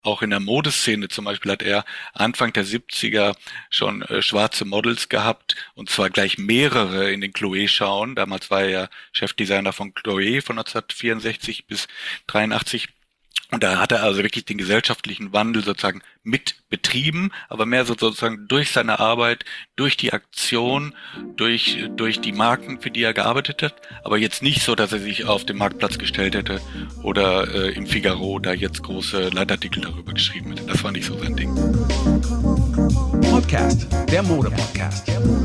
auch in der Modeszene zum Beispiel hat er Anfang der 70er schon schwarze Models gehabt, und zwar gleich mehrere in den Chloé-Schauen. Damals war er ja Chefdesigner von Chloé von 1964 bis 83. Und da hat er also wirklich den gesellschaftlichen Wandel sozusagen mit betrieben, aber mehr so sozusagen durch seine Arbeit, durch die Aktion, durch die Marken, für die er gearbeitet hat, aber jetzt nicht so, dass er sich auf den Marktplatz gestellt hätte oder im Figaro da jetzt große Leitartikel darüber geschrieben hätte. Das war nicht so sein Ding. Podcast, der Mode-Podcast.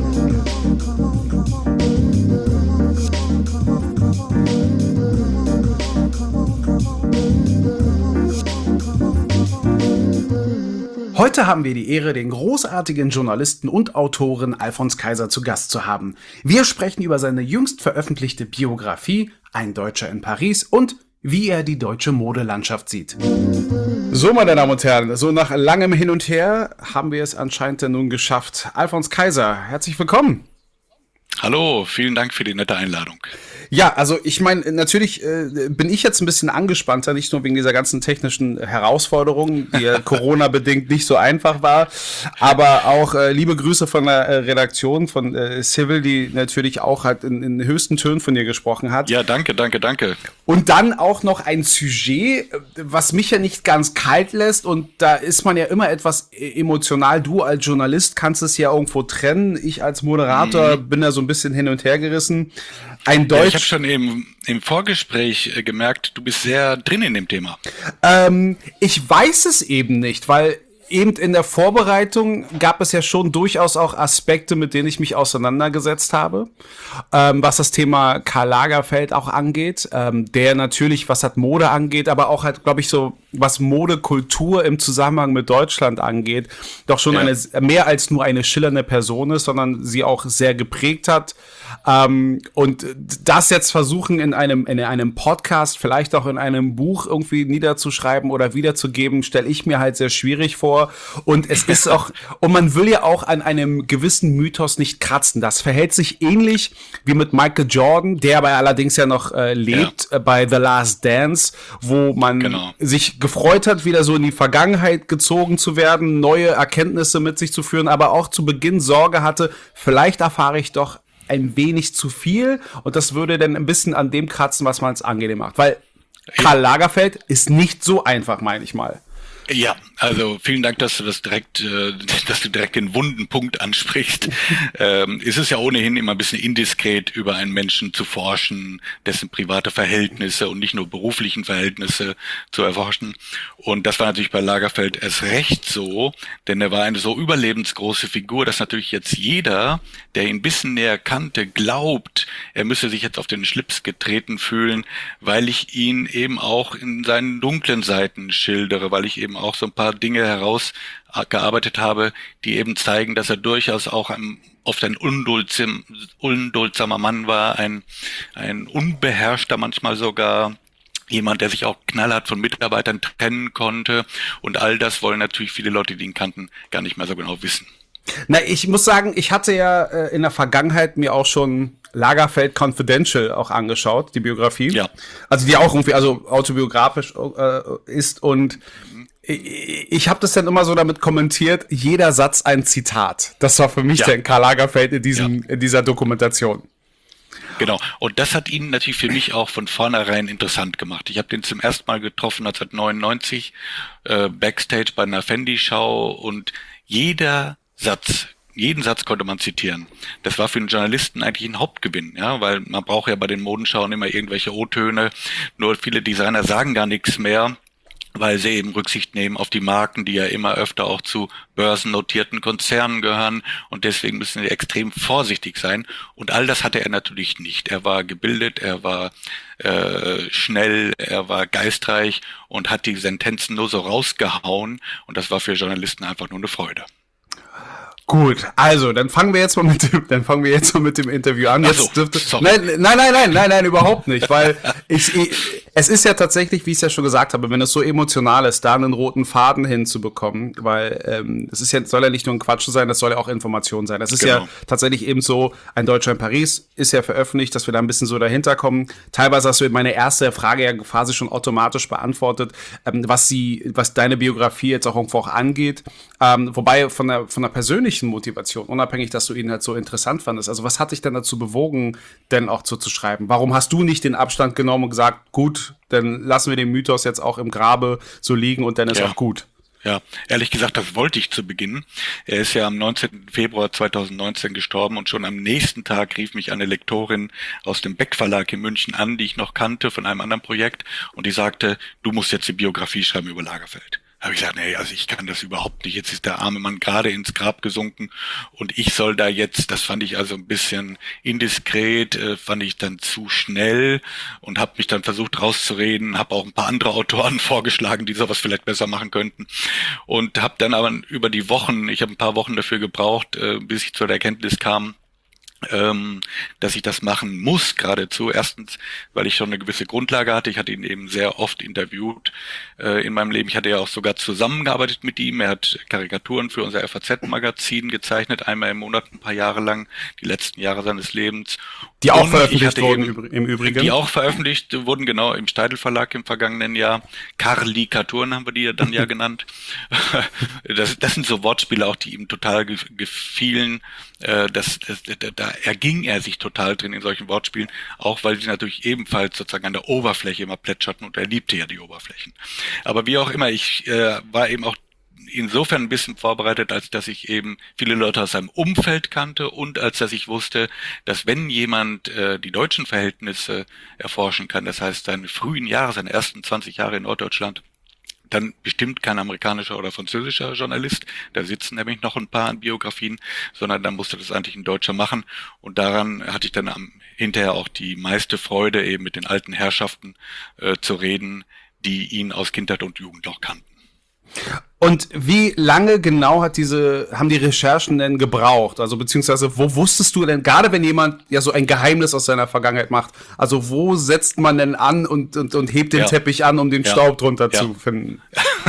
Heute haben wir die Ehre, den großartigen Journalisten und Autoren Alfons Kaiser zu Gast zu haben. Wir sprechen über seine jüngst veröffentlichte Biografie, Ein Deutscher in Paris, und wie er die deutsche Modelandschaft sieht. So, meine Damen und Herren, so nach langem Hin und Her haben wir es anscheinend nun geschafft. Alfons Kaiser, herzlich willkommen. Hallo, vielen Dank für die nette Einladung. Ja, also ich meine, natürlich bin ich jetzt ein bisschen angespannter, nicht nur wegen dieser ganzen technischen Herausforderungen, die ja Corona-bedingt nicht so einfach war, aber auch liebe Grüße von der Redaktion von Civil, die natürlich auch halt in höchsten Tönen von dir gesprochen hat. Ja, danke. Und dann auch noch ein Sujet, was mich ja nicht ganz kalt lässt, und da ist man ja immer etwas emotional. Du als Journalist kannst es ja irgendwo trennen. Ich als Moderator bin da so ein bisschen hin und her gerissen. Ein Deutsch. Ja, ich habe schon im Vorgespräch gemerkt, du bist sehr drin in dem Thema. Ich weiß es eben nicht, weil eben in der Vorbereitung gab es ja schon durchaus auch Aspekte, mit denen ich mich auseinandergesetzt habe, was das Thema Karl Lagerfeld auch angeht, der natürlich, was hat Mode angeht, aber auch halt, glaube ich, so, was Modekultur im Zusammenhang mit Deutschland angeht, doch schon eine mehr als nur eine schillernde Person ist, sondern sie auch sehr geprägt hat. Und das jetzt versuchen in einem Podcast, vielleicht auch in einem Buch irgendwie niederzuschreiben oder wiederzugeben, stelle ich mir halt sehr schwierig vor. Und es ist auch, und man will ja auch an einem gewissen Mythos nicht kratzen. Das verhält sich ähnlich wie mit Michael Jordan, der aber allerdings ja noch lebt bei The Last Dance, wo man sich gefreut hat, wieder so in die Vergangenheit gezogen zu werden, neue Erkenntnisse mit sich zu führen, aber auch zu Beginn Sorge hatte, vielleicht erfahre ich doch ein wenig zu viel, und das würde dann ein bisschen an dem kratzen, was man es angenehm macht. Weil Karl Lagerfeld ist nicht so einfach, meine ich mal. Ja, also vielen Dank, dass du direkt den wunden Punkt ansprichst. Es ist ja ohnehin immer ein bisschen indiskret, über einen Menschen zu forschen, dessen private Verhältnisse und nicht nur beruflichen Verhältnisse zu erforschen. Und das war natürlich bei Lagerfeld erst recht so, denn er war eine so überlebensgroße Figur, dass natürlich jetzt jeder, der ihn ein bisschen näher kannte, glaubt, er müsse sich jetzt auf den Schlips getreten fühlen, weil ich ihn eben auch in seinen dunklen Seiten schildere, weil ich eben auch so ein paar Dinge herausgearbeitet habe, die eben zeigen, dass er durchaus auch oft ein unduldsamer Mann war, ein unbeherrschter, manchmal sogar jemand, der sich auch knallhart von Mitarbeitern trennen konnte, und all das wollen natürlich viele Leute, die ihn kannten, gar nicht mehr so genau wissen. Na, ich muss sagen, ich hatte ja in der Vergangenheit mir auch schon Lagerfeld Confidential auch angeschaut, die Biografie. Ja. Also die auch irgendwie autobiografisch ist, und ich habe das dann immer so damit kommentiert, jeder Satz ein Zitat. Das war für mich dann Karl Lagerfeld in dieser Dokumentation. Genau. Und das hat ihn natürlich für mich auch von vornherein interessant gemacht. Ich habe den zum ersten Mal getroffen 1999, Backstage bei einer Fendi-Schau, und jeden Satz konnte man zitieren. Das war für einen Journalisten eigentlich ein Hauptgewinn, ja, weil man braucht ja bei den Modenschauen immer irgendwelche O-Töne. Nur viele Designer sagen gar nichts mehr, weil sie eben Rücksicht nehmen auf die Marken, die ja immer öfter auch zu börsennotierten Konzernen gehören, und deswegen müssen sie extrem vorsichtig sein. Und all das hatte er natürlich nicht. Er war gebildet, er war schnell, er war geistreich und hat die Sentenzen nur so rausgehauen, und das war für Journalisten einfach nur eine Freude. Gut, also dann fangen wir jetzt mal mit dem Interview an. Jetzt sorry. Nein, überhaupt nicht, weil es ist ja tatsächlich, wie ich es ja schon gesagt habe, wenn es so emotional ist, da einen roten Faden hinzubekommen, weil es ist ja, soll ja nicht nur ein Quatsch sein, das soll ja auch Information sein. Das ist ja tatsächlich eben so, ein Deutscher in Paris ist ja veröffentlicht, dass wir da ein bisschen so dahinter kommen. Teilweise hast du meine erste Frage ja quasi schon automatisch beantwortet, was deine Biografie jetzt auch irgendwo auch angeht. Wobei von der persönlichen Motivation, unabhängig, dass du ihn halt so interessant fandest. Also was hat dich denn dazu bewogen, denn auch so zu schreiben? Warum hast du nicht den Abstand genommen und gesagt, gut, dann lassen wir den Mythos jetzt auch im Grabe so liegen und dann ist auch gut? Ja, ehrlich gesagt, das wollte ich zu Beginn. Er ist ja am 19. Februar 2019 gestorben und schon am nächsten Tag rief mich eine Lektorin aus dem Beck Verlag in München an, die ich noch kannte von einem anderen Projekt, und die sagte, du musst jetzt die Biografie schreiben über Lagerfeld. Habe ich gesagt, nee, also ich kann das überhaupt nicht. Jetzt ist der arme Mann gerade ins Grab gesunken und ich soll da jetzt, das fand ich also ein bisschen indiskret, fand ich dann zu schnell und habe mich dann versucht rauszureden, habe auch ein paar andere Autoren vorgeschlagen, die sowas vielleicht besser machen könnten, und habe dann aber über die Wochen, ich habe ein paar Wochen dafür gebraucht, bis ich zu der Erkenntnis kam, dass ich das machen muss, geradezu. Erstens, weil ich schon eine gewisse Grundlage hatte. Ich hatte ihn eben sehr oft interviewt in meinem Leben. Ich hatte ja auch sogar zusammengearbeitet mit ihm. Er hat Karikaturen für unser FAZ-Magazin gezeichnet, einmal im Monat, ein paar Jahre lang, die letzten Jahre seines Lebens. Die auch veröffentlicht wurden im Übrigen. Die auch veröffentlicht wurden, genau, im Steidl Verlag im vergangenen Jahr. Karlikaturen haben wir die dann ja genannt. Das sind so Wortspiele auch, die ihm total gefielen. Da erging er sich total drin in solchen Wortspielen, auch weil sie natürlich ebenfalls sozusagen an der Oberfläche immer plätscherten, und er liebte ja die Oberflächen. Aber wie auch immer, ich war eben auch insofern ein bisschen vorbereitet, als dass ich eben viele Leute aus seinem Umfeld kannte und als dass ich wusste, dass wenn jemand die deutschen Verhältnisse erforschen kann, das heißt seine frühen Jahre, seine ersten 20 Jahre in Norddeutschland, dann bestimmt kein amerikanischer oder französischer Journalist, da sitzen nämlich noch ein paar an Biografien, sondern dann musste das eigentlich ein Deutscher machen, und daran hatte ich dann hinterher auch die meiste Freude, eben mit den alten Herrschaften zu reden, die ihn aus Kindheit und Jugend noch kannten. Und wie lange genau haben die Recherchen denn gebraucht? Also beziehungsweise wo wusstest du denn, gerade wenn jemand ja so ein Geheimnis aus seiner Vergangenheit macht, also wo setzt man denn an und hebt den Teppich an, um den Staub drunter zu finden?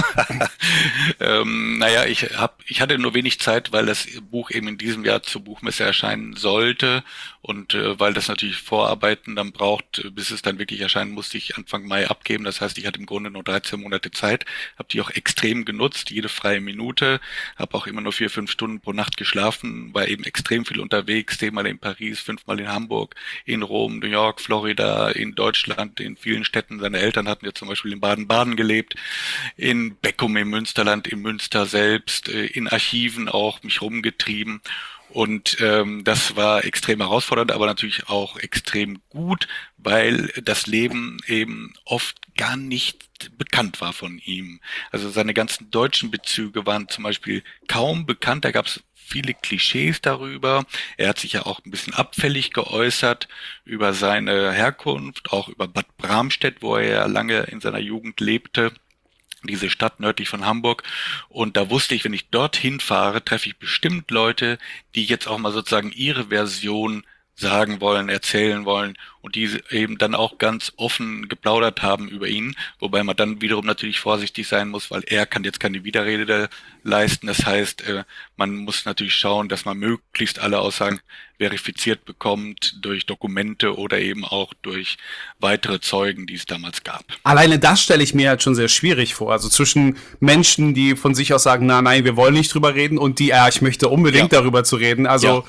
Naja, ich hatte nur wenig Zeit, weil das Buch eben in diesem Jahr zur Buchmesse erscheinen sollte, und weil das natürlich Vorarbeiten dann braucht, bis es dann wirklich erscheinen, musste ich Anfang Mai abgeben. Das heißt, ich hatte im Grunde nur 13 Monate Zeit, habe die auch extrem genutzt, jede freie Minute, habe auch immer nur 4-5 Stunden pro Nacht geschlafen, war eben extrem viel unterwegs, 10-mal in Paris, 5-mal in Hamburg, in Rom, New York, Florida, in Deutschland, in vielen Städten. Seine Eltern hatten ja zum Beispiel in Baden-Baden gelebt, in Beckum im Münsterland, in Münster selbst, in Archiven auch mich rumgetrieben. Und das war extrem herausfordernd, aber natürlich auch extrem gut, weil das Leben eben oft gar nicht bekannt war von ihm. Also seine ganzen deutschen Bezüge waren zum Beispiel kaum bekannt. Da gab es viele Klischees darüber. Er hat sich ja auch ein bisschen abfällig geäußert über seine Herkunft, auch über Bad Bramstedt, wo er ja lange in seiner Jugend lebte. Diese Stadt nördlich von Hamburg. Und da wusste ich, wenn ich dorthin fahre, treffe ich bestimmt Leute, die jetzt auch mal sozusagen ihre Version sagen wollen, erzählen wollen, und die eben dann auch ganz offen geplaudert haben über ihn, wobei man dann wiederum natürlich vorsichtig sein muss, weil er kann jetzt keine Widerrede leisten. Das heißt, man muss natürlich schauen, dass man möglichst alle Aussagen verifiziert bekommt durch Dokumente oder eben auch durch weitere Zeugen, die es damals gab. Alleine das stelle ich mir halt schon sehr schwierig vor. Also zwischen Menschen, die von sich aus sagen, nein, wir wollen nicht drüber reden, und die, ich möchte unbedingt darüber zu reden. Also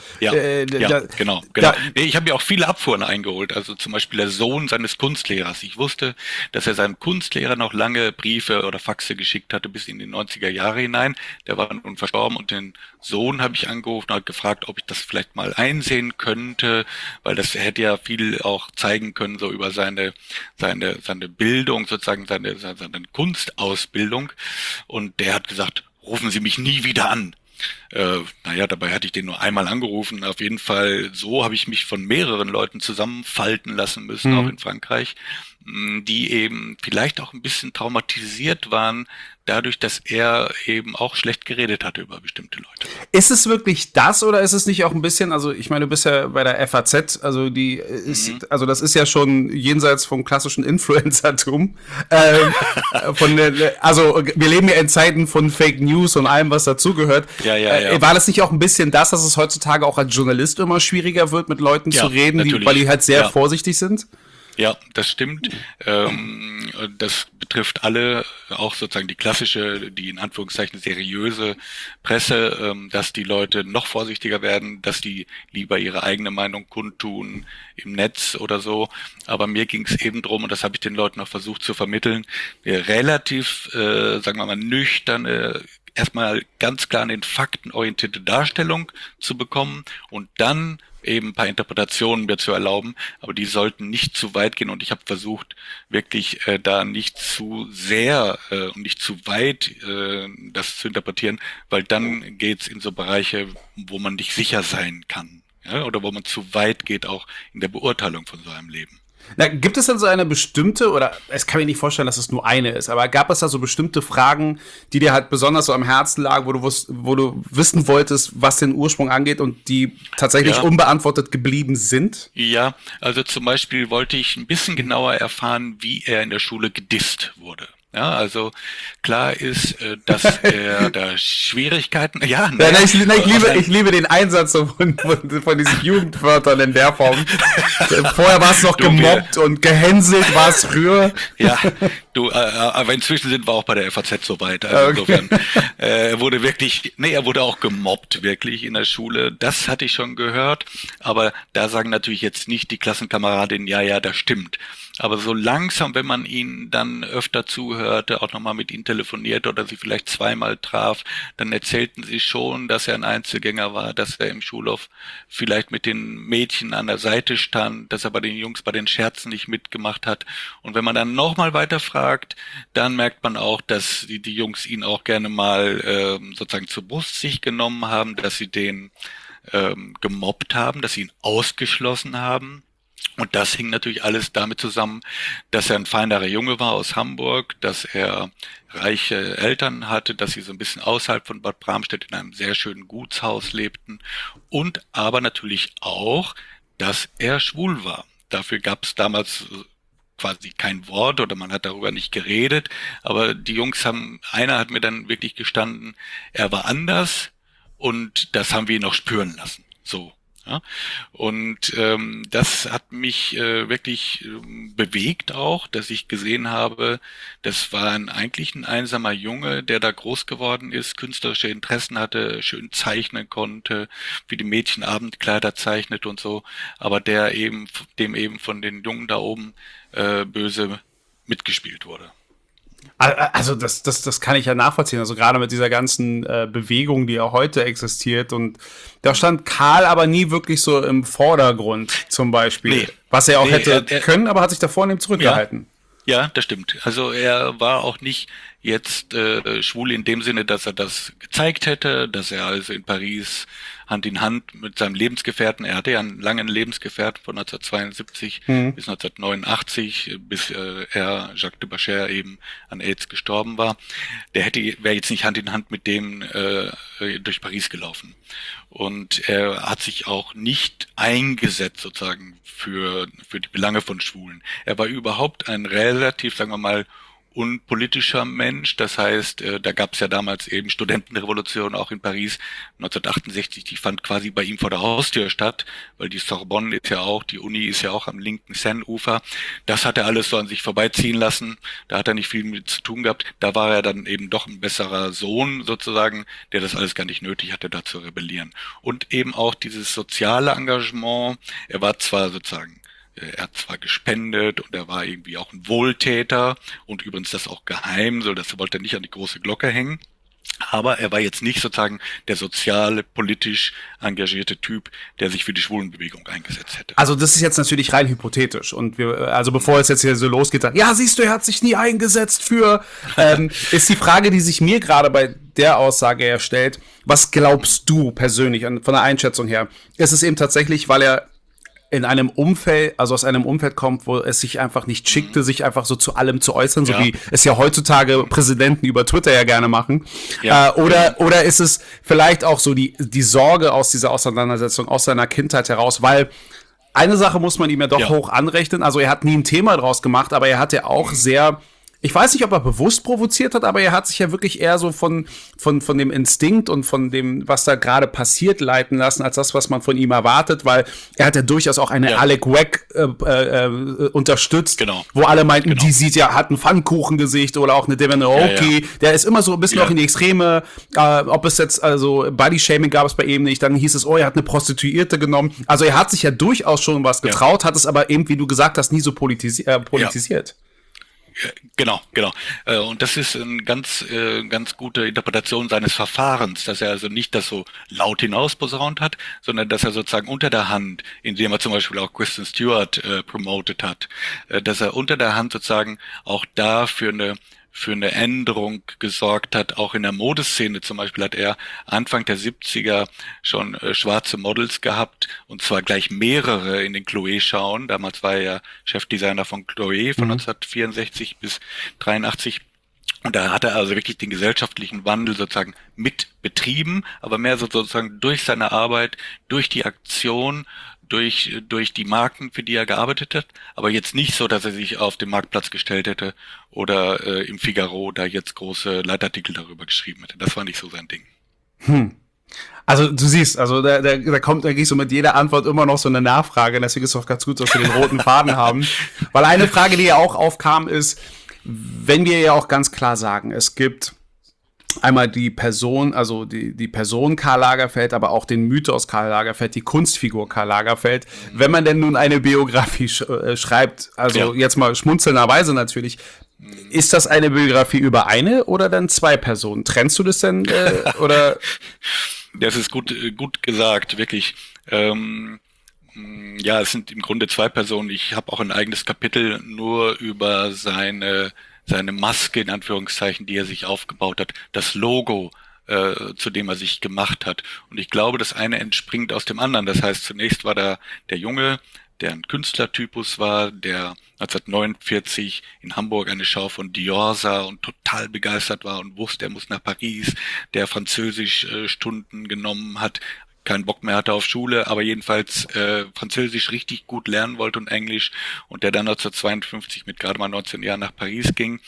genau. Ich habe mir auch viele Abfuhren eingeholt. Also zum Beispiel der Sohn seines Kunstlehrers. Ich wusste, dass er seinem Kunstlehrer noch lange Briefe oder Faxe geschickt hatte bis in die 90er Jahre hinein. Der war nun verstorben, und den Sohn habe ich angerufen und gefragt, ob ich das vielleicht mal einsehen könnte, weil das hätte ja viel auch zeigen können, so über seine Bildung, sozusagen seine Kunstausbildung. Und der hat gesagt, rufen Sie mich nie wieder an. Dabei hatte ich den nur einmal angerufen. Auf jeden Fall, so habe ich mich von mehreren Leuten zusammenfalten lassen müssen, auch in Frankreich. die eben vielleicht auch ein bisschen traumatisiert waren, dadurch, dass er eben auch schlecht geredet hatte über bestimmte Leute. Ist es wirklich das oder ist es nicht auch ein bisschen, also ich meine, du bist ja bei der FAZ, also die ist, also das ist ja schon jenseits vom klassischen Influencertum. Also wir leben ja in Zeiten von Fake News und allem, was dazugehört. Ja. War das nicht auch ein bisschen das, dass es heutzutage auch als Journalist immer schwieriger wird, mit Leuten zu reden, weil die halt sehr vorsichtig sind? Ja, das stimmt. Das betrifft alle, auch sozusagen die klassische, die in Anführungszeichen seriöse Presse, dass die Leute noch vorsichtiger werden, dass die lieber ihre eigene Meinung kundtun im Netz oder so. Aber mir ging es eben drum, und das habe ich den Leuten auch versucht zu vermitteln, relativ, sagen wir mal, nüchterne, erstmal ganz klar an den Fakten orientierte Darstellung zu bekommen und dann eben ein paar Interpretationen mir zu erlauben, aber die sollten nicht zu weit gehen und ich habe versucht, wirklich da nicht zu sehr und nicht zu weit das zu interpretieren, weil dann geht's in so Bereiche, wo man nicht sicher sein kann, ja, oder wo man zu weit geht auch in der Beurteilung von so einem Leben. Na, gibt es denn so eine bestimmte, oder es kann mir nicht vorstellen, dass es nur eine ist, aber gab es da so bestimmte Fragen, die dir halt besonders so am Herzen lagen, wo du wissen wolltest, was den Ursprung angeht und die tatsächlich unbeantwortet geblieben sind? Ja, also zum Beispiel wollte ich ein bisschen genauer erfahren, wie er in der Schule gedisst wurde. Ja, also klar ist, dass er da Schwierigkeiten. Ja, ich liebe den Einsatz von diesen Jugendwörtern in der Form. Vorher war es noch gemobbt und gehänselt war es früher. Ja, aber inzwischen sind wir auch bei der FAZ soweit. Also insofern, er wurde auch gemobbt wirklich in der Schule. Das hatte ich schon gehört, aber da sagen natürlich jetzt nicht die Klassenkameradinnen, ja, das stimmt. Aber so langsam, wenn man ihn dann öfter zuhörte, auch nochmal mit ihm telefoniert oder sie vielleicht zweimal traf, dann erzählten sie schon, dass er ein Einzelgänger war, dass er im Schulhof vielleicht mit den Mädchen an der Seite stand, dass er bei den Jungs bei den Scherzen nicht mitgemacht hat. Und wenn man dann nochmal weiter fragt, dann merkt man auch, dass die Jungs ihn auch gerne mal sozusagen zur Brust sich genommen haben, dass sie den gemobbt haben, dass sie ihn ausgeschlossen haben. Und das hing natürlich alles damit zusammen, dass er ein feinerer Junge war aus Hamburg, dass er reiche Eltern hatte, dass sie so ein bisschen außerhalb von Bad Bramstedt in einem sehr schönen Gutshaus lebten und aber natürlich auch, dass er schwul war. Dafür gab es damals quasi kein Wort oder man hat darüber nicht geredet, aber die Jungs einer hat mir dann wirklich gestanden, er war anders und das haben wir ihn auch spüren lassen. So. Ja, und das hat mich wirklich bewegt auch, dass ich gesehen habe, das war eigentlich ein einsamer Junge, der da groß geworden ist, künstlerische Interessen hatte, schön zeichnen konnte, wie die Mädchen Abendkleider zeichnet und so, aber dem eben von den Jungen da oben böse mitgespielt wurde. Also das kann ich ja nachvollziehen. Also gerade mit dieser ganzen Bewegung, die auch heute existiert. Und da stand Karl aber nie wirklich so im Vordergrund zum Beispiel. Nee, was er auch hätte können, aber hat sich da vornehm zurückgehalten. Ja, das stimmt. Also er war auch nicht jetzt schwul in dem Sinne, dass er das gezeigt hätte, dass er also in Paris Hand in Hand mit seinem Lebensgefährten, er hatte ja einen langen Lebensgefährten von 1972 bis 1989, bis Jacques de Bacher eben an AIDS gestorben war. Wäre jetzt nicht Hand in Hand mit dem durch Paris gelaufen. Und er hat sich auch nicht eingesetzt sozusagen für die Belange von Schwulen. Er war überhaupt ein relativ, sagen wir mal, unpolitischer Mensch. Das heißt, da gab es ja damals eben Studentenrevolution auch in Paris 1968, die fand quasi bei ihm vor der Haustür statt, weil die Sorbonne ist ja auch, die Uni ist ja auch am linken Seine-Ufer. Das hat er alles so an sich vorbeiziehen lassen. Da hat er nicht viel mit zu tun gehabt. Da war er dann eben doch ein besserer Sohn sozusagen, der das alles gar nicht nötig hatte, da zu rebellieren. Und eben auch dieses soziale Engagement. Er war zwar sozusagen er hat zwar gespendet und er war irgendwie auch ein Wohltäter und übrigens das auch geheim, so das wollte er nicht an die große Glocke hängen. Aber er war jetzt nicht sozusagen der soziale, politisch engagierte Typ, der sich für die Schwulenbewegung eingesetzt hätte. Also das ist jetzt natürlich rein hypothetisch und also bevor es jetzt hier so losgeht, ja siehst du, er hat sich nie eingesetzt für, ist die Frage, die sich mir gerade bei der Aussage ja stellt, was glaubst du persönlich von der Einschätzung her? Ist es eben tatsächlich, weil er in einem Umfeld, also aus einem Umfeld kommt, wo es sich einfach nicht schickte, sich einfach so zu allem zu äußern, so wie es ja heutzutage Präsidenten über Twitter ja gerne machen. Oder ist es vielleicht auch so die Sorge aus dieser Auseinandersetzung, aus seiner Kindheit heraus, weil eine Sache muss man ihm ja doch hoch anrechnen, also er hat nie ein Thema draus gemacht, aber er hat ja auch sehr, ich weiß nicht, ob er bewusst provoziert hat, aber er hat sich ja wirklich eher so von dem Instinkt und von dem, was da gerade passiert, leiten lassen, als das, was man von ihm erwartet, weil er hat ja durchaus auch eine Alec Wack unterstützt, wo alle meinten, die hat ein Pfannkuchengesicht, oder auch eine Devin Aoki, der ist immer so ein bisschen auch in die Extreme, ob es jetzt, also Body-Shaming gab es bei ihm nicht, dann hieß es, er hat eine Prostituierte genommen, also er hat sich ja durchaus schon was getraut, hat es aber eben, wie du gesagt hast, nie so politisiert. Genau. Und das ist eine ganz gute Interpretation seines Verfahrens, dass er also nicht das so laut hinausposaunt hat, sondern dass er sozusagen unter der Hand, indem er zum Beispiel auch Kristen Stewart promotet hat, dass er unter der Hand sozusagen auch da für eine Änderung gesorgt hat, auch in der Modeszene. Zum Beispiel hat er Anfang der 70er schon schwarze Models gehabt, und zwar gleich mehrere in den Chloé-Schauen. Damals war er ja Chefdesigner von Chloé von 1964 bis 83. Und da hat er also wirklich den gesellschaftlichen Wandel sozusagen mit betrieben, aber mehr sozusagen durch seine Arbeit, durch die Aktion, durch die Marken, für die er gearbeitet hat, aber jetzt nicht so, dass er sich auf den Marktplatz gestellt hätte oder im Figaro da jetzt große Leitartikel darüber geschrieben hätte. Das war nicht so sein Ding. Also du siehst, also da kommt eigentlich so mit jeder Antwort immer noch so eine Nachfrage, deswegen ist es auch ganz gut, dass wir den roten Faden haben. Weil eine Frage, die ja auch aufkam, ist, wenn wir ja auch ganz klar sagen, es gibt einmal die Person, also die Person Karl Lagerfeld, aber auch den Mythos Karl Lagerfeld, die Kunstfigur Karl Lagerfeld. Wenn man denn nun eine Biografie schreibt, also jetzt mal schmunzelnderweise natürlich, ist das eine Biografie über eine oder dann zwei Personen? Trennst du das denn oder? Das ist gut gesagt, wirklich. Es sind im Grunde zwei Personen. Ich habe auch ein eigenes Kapitel nur über seine Maske, in Anführungszeichen, die er sich aufgebaut hat, das Logo, zu dem er sich gemacht hat. Und ich glaube, das eine entspringt aus dem anderen. Das heißt, zunächst war da der Junge, der ein Künstlertypus war, der 1949 in Hamburg eine Schau von Dior sah und total begeistert war und wusste, er muss nach Paris, der Französisch Stunden genommen hat, keinen Bock mehr hatte auf Schule, aber jedenfalls Französisch richtig gut lernen wollte und Englisch, und der dann 1952 mit gerade mal 19 Jahren nach Paris ging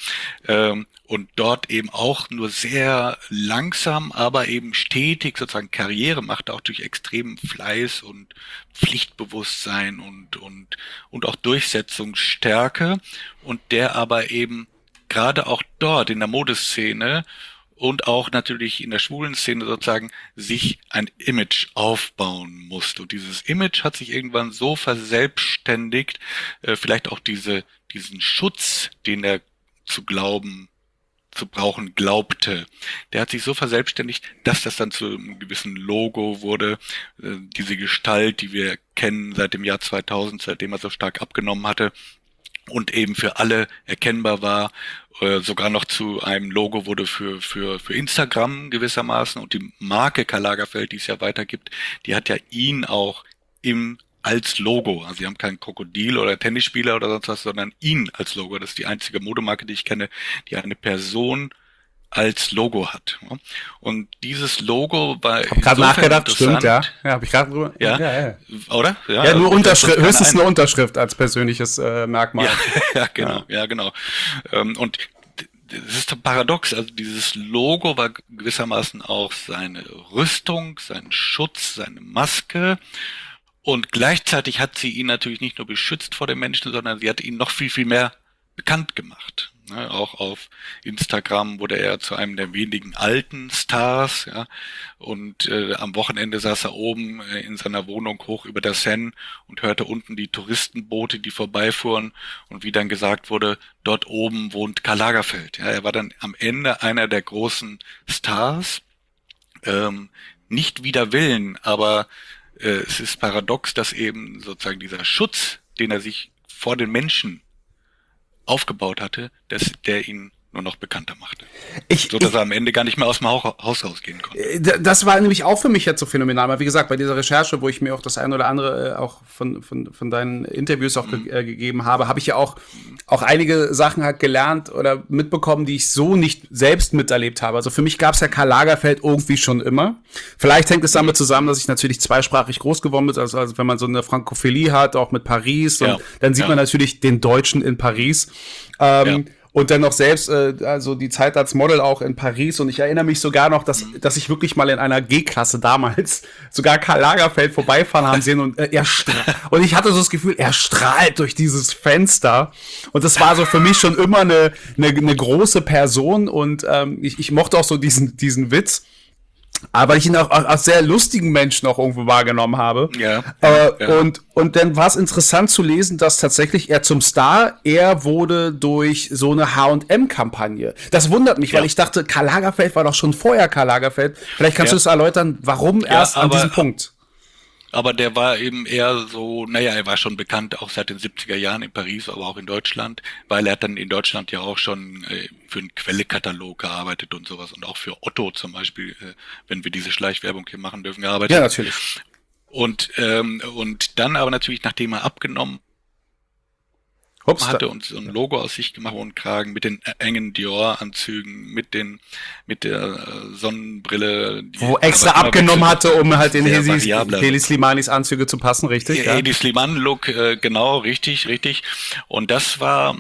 und dort eben auch nur sehr langsam, aber eben stetig sozusagen Karriere machte, auch durch extremen Fleiß und Pflichtbewusstsein und auch Durchsetzungsstärke, und der aber eben gerade auch dort in der Modeszene und auch natürlich in der schwulen Szene sozusagen sich ein Image aufbauen musste. Und dieses Image hat sich irgendwann so verselbstständigt, vielleicht auch diesen Schutz, den er zu brauchen glaubte, der hat sich so verselbstständigt, dass das dann zu einem gewissen Logo wurde, diese Gestalt, die wir kennen seit dem Jahr 2000, seitdem er so stark abgenommen hatte und eben für alle erkennbar war, sogar noch zu einem Logo wurde für Instagram gewissermaßen, und die Marke Karl Lagerfeld, die es ja weitergibt, die hat ja ihn auch als Logo, also sie haben keinen Krokodil oder Tennisspieler oder sonst was, sondern ihn als Logo. Das ist die einzige Modemarke, die ich kenne, die eine Person als Logo hat. Und dieses Logo war hab gerade nachgedacht, stimmt, ja. Ja, habe ich gerade drüber. Ja. Oder? Ja, nur Unterschrift, höchstens eine Unterschrift als persönliches Merkmal. Ja, genau. Und das ist doch paradox. Also dieses Logo war gewissermaßen auch seine Rüstung, sein Schutz, seine Maske. Und gleichzeitig hat sie ihn natürlich nicht nur beschützt vor den Menschen, sondern sie hat ihn noch viel, viel mehr bekannt gemacht. Auch auf Instagram wurde er zu einem der wenigen alten Stars, ja. Und am Wochenende saß er oben in seiner Wohnung hoch über der Seine und hörte unten die Touristenboote, die vorbeifuhren, und wie dann gesagt wurde, dort oben wohnt Karl Lagerfeld. Ja, er war dann am Ende einer der großen Stars, nicht wider Willen, aber es ist paradox, dass eben sozusagen dieser Schutz, den er sich vor den Menschen aufgebaut hatte, dass der ihn nur noch bekannter machte. Ich, So dass er am Ende gar nicht mehr aus dem Haus rausgehen konnte. Das war nämlich auch für mich jetzt so phänomenal, weil wie gesagt, bei dieser Recherche, wo ich mir auch das ein oder andere auch von deinen Interviews auch gegeben habe, habe ich ja auch einige Sachen halt gelernt oder mitbekommen, die ich so nicht selbst miterlebt habe. Also für mich gab es ja Karl Lagerfeld irgendwie schon immer. Vielleicht hängt es damit zusammen, dass ich natürlich zweisprachig groß geworden bin, also wenn man so eine Frankophilie hat, auch mit Paris, und dann sieht man natürlich den Deutschen in Paris. Und dann noch selbst, also die Zeit als Model auch in Paris. Und ich erinnere mich sogar noch, dass ich wirklich mal in einer G-Klasse damals sogar Karl Lagerfeld vorbeifahren haben sehen. Und und ich hatte so das Gefühl, er strahlt durch dieses Fenster. Und das war so für mich schon immer eine große Person. Und ich mochte auch so diesen Witz. Aber ich ihn auch als sehr lustigen Menschen auch irgendwo wahrgenommen habe. Ja. Und dann war es interessant zu lesen, dass tatsächlich er zum Star, er wurde durch so eine H&M-Kampagne. Das wundert mich, weil ich dachte, Karl Lagerfeld war doch schon vorher Karl Lagerfeld. Vielleicht kannst du das erläutern, warum erst an diesem Punkt? Aber der war eben eher so, er war schon bekannt, auch seit den 70er Jahren in Paris, aber auch in Deutschland, weil er hat dann in Deutschland ja auch schon für einen Quellekatalog gearbeitet und sowas und auch für Otto zum Beispiel, wenn wir diese Schleichwerbung hier machen dürfen, gearbeitet. Ja, natürlich. Und dann aber natürlich, nachdem er abgenommen hatte und so ein Logo aus sich gemacht und Kragen mit den engen Dior-Anzügen, mit der Sonnenbrille. Wo extra abgenommen hatte, um halt in Hedi Slimanis Anzüge zu passen, richtig? Ja. Hedi Slimani-Look, genau, richtig. Und das war,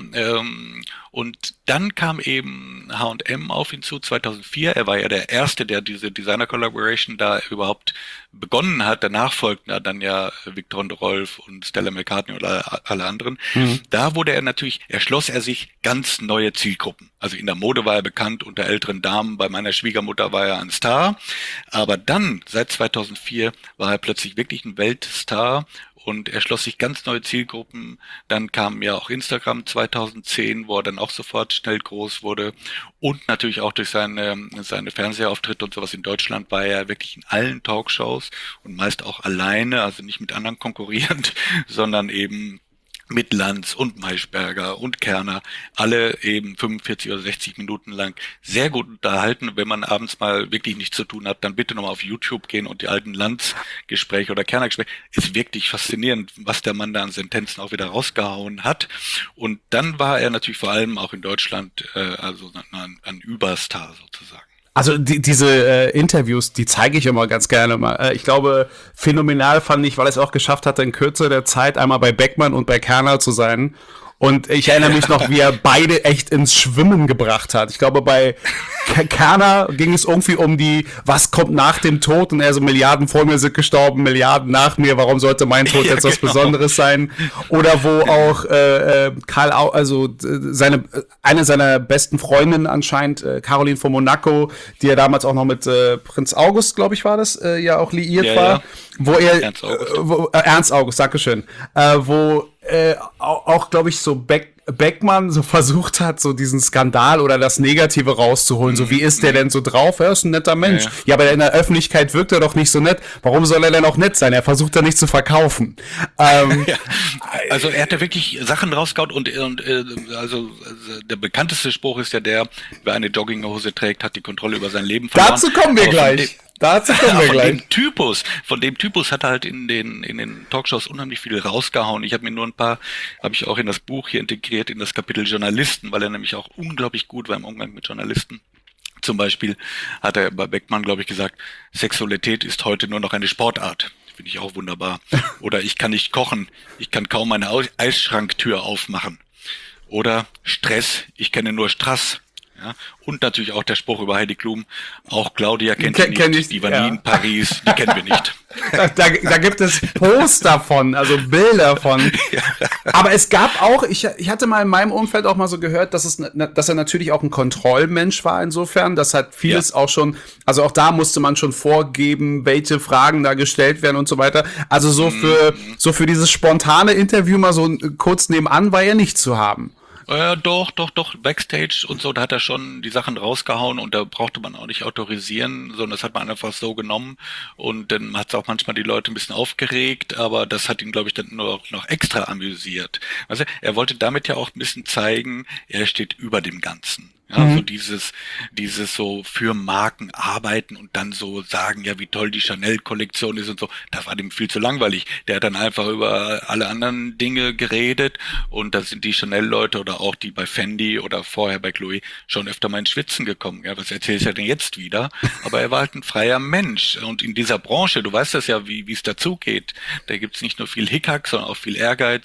und dann kam eben H&M auf ihn zu, 2004. Er war ja der Erste, der diese Designer-Collaboration da überhaupt begonnen hat. Danach folgten dann ja Viktor und Rolf und Stella McCartney oder alle anderen. Da erschloss er sich ganz neue Zielgruppen. Also in der Mode war er bekannt, unter älteren Damen. Bei meiner Schwiegermutter war er ein Star. Aber dann, seit 2004, war er plötzlich wirklich ein Weltstar. Und er schloss sich ganz neue Zielgruppen. Dann kam ja auch Instagram 2010, wo er dann auch sofort schnell groß wurde. Und natürlich auch durch seine Fernsehauftritte und sowas in Deutschland war er wirklich in allen Talkshows und meist auch alleine, also nicht mit anderen konkurrierend, sondern eben mit Lanz und Maischberger und Kerner, alle eben 45 oder 60 Minuten lang sehr gut unterhalten. Wenn man abends mal wirklich nichts zu tun hat, dann bitte nochmal auf YouTube gehen und die alten Lanz-Gespräche oder Kerner-Gespräche. Ist wirklich faszinierend, was der Mann da an Sentenzen auch wieder rausgehauen hat. Und dann war er natürlich vor allem auch in Deutschland also ein Überstar sozusagen. Also diese Interviews, die zeige ich immer ganz gerne mal. Ich glaube, phänomenal fand ich, weil er es auch geschafft hatte, in Kürze der Zeit einmal bei Beckmann und bei Kerner zu sein. Und ich erinnere mich noch, wie er beide echt ins Schwimmen gebracht hat. Ich glaube, bei Kerner ging es irgendwie um was kommt nach dem Tod? Und er so, Milliarden vor mir sind gestorben, Milliarden nach mir, warum sollte mein Tod jetzt was Besonderes sein? Oder wo auch Karl, also eine seiner besten Freundinnen anscheinend, Caroline von Monaco, die ja damals auch noch mit Prinz August, glaube ich, war das, ja auch liiert war. Ja. Wo er Ernst August, Dankeschön. Wo auch, glaube ich, so Beckmann so versucht hat, so diesen Skandal oder das Negative rauszuholen. So, wie ist der denn so drauf? Er ist ein netter Mensch. Ja, aber in der Öffentlichkeit wirkt er doch nicht so nett. Warum soll er denn auch nett sein? Er versucht da nicht zu verkaufen. Also er hat da wirklich Sachen rausgehauen und also der bekannteste Spruch ist ja wer eine Jogginghose trägt, hat die Kontrolle über sein Leben verloren. Dazu kommen wir gleich. Von dem Typus hat er halt in den Talkshows unheimlich viel rausgehauen. Ich habe mir nur habe ich auch in das Buch hier integriert, in das Kapitel Journalisten, weil er nämlich auch unglaublich gut war im Umgang mit Journalisten. Zum Beispiel hat er bei Beckmann, glaube ich, gesagt, Sexualität ist heute nur noch eine Sportart. Finde ich auch wunderbar. Oder ich kann nicht kochen, ich kann kaum meine Eisschranktür aufmachen. Oder Stress, ich kenne nur Strass. Ja, und natürlich auch der Spruch über Heidi Klum, auch Claudia kennt sie nicht, die war nie in Paris, die kennen wir nicht. Da gibt es Poster von, also Bilder von. Ja. Aber es gab auch, ich hatte mal in meinem Umfeld auch mal so gehört, dass er natürlich auch ein Kontrollmensch war insofern, das hat vieles auch schon, also auch da musste man schon vorgeben, welche Fragen da gestellt werden und so weiter. Also so für dieses spontane Interview mal so kurz nebenan war er nicht zu haben. Doch, Backstage und so, da hat er schon die Sachen rausgehauen und da brauchte man auch nicht autorisieren, sondern das hat man einfach so genommen und dann hat es auch manchmal die Leute ein bisschen aufgeregt, aber das hat ihn, glaube ich, dann nur noch extra amüsiert. Also er wollte damit ja auch ein bisschen zeigen, er steht über dem Ganzen. Ja, so dieses so für Marken arbeiten und dann so sagen, ja, wie toll die Chanel-Kollektion ist und so, das war dem viel zu langweilig. Der hat dann einfach über alle anderen Dinge geredet und da sind die Chanel-Leute oder auch die bei Fendi oder vorher bei Chloé schon öfter mal ins Schwitzen gekommen. Ja, was erzählst du denn jetzt wieder? Aber er war halt ein freier Mensch und in dieser Branche, du weißt das ja, wie es dazugeht, da gibt's nicht nur viel Hickhack, sondern auch viel Ehrgeiz,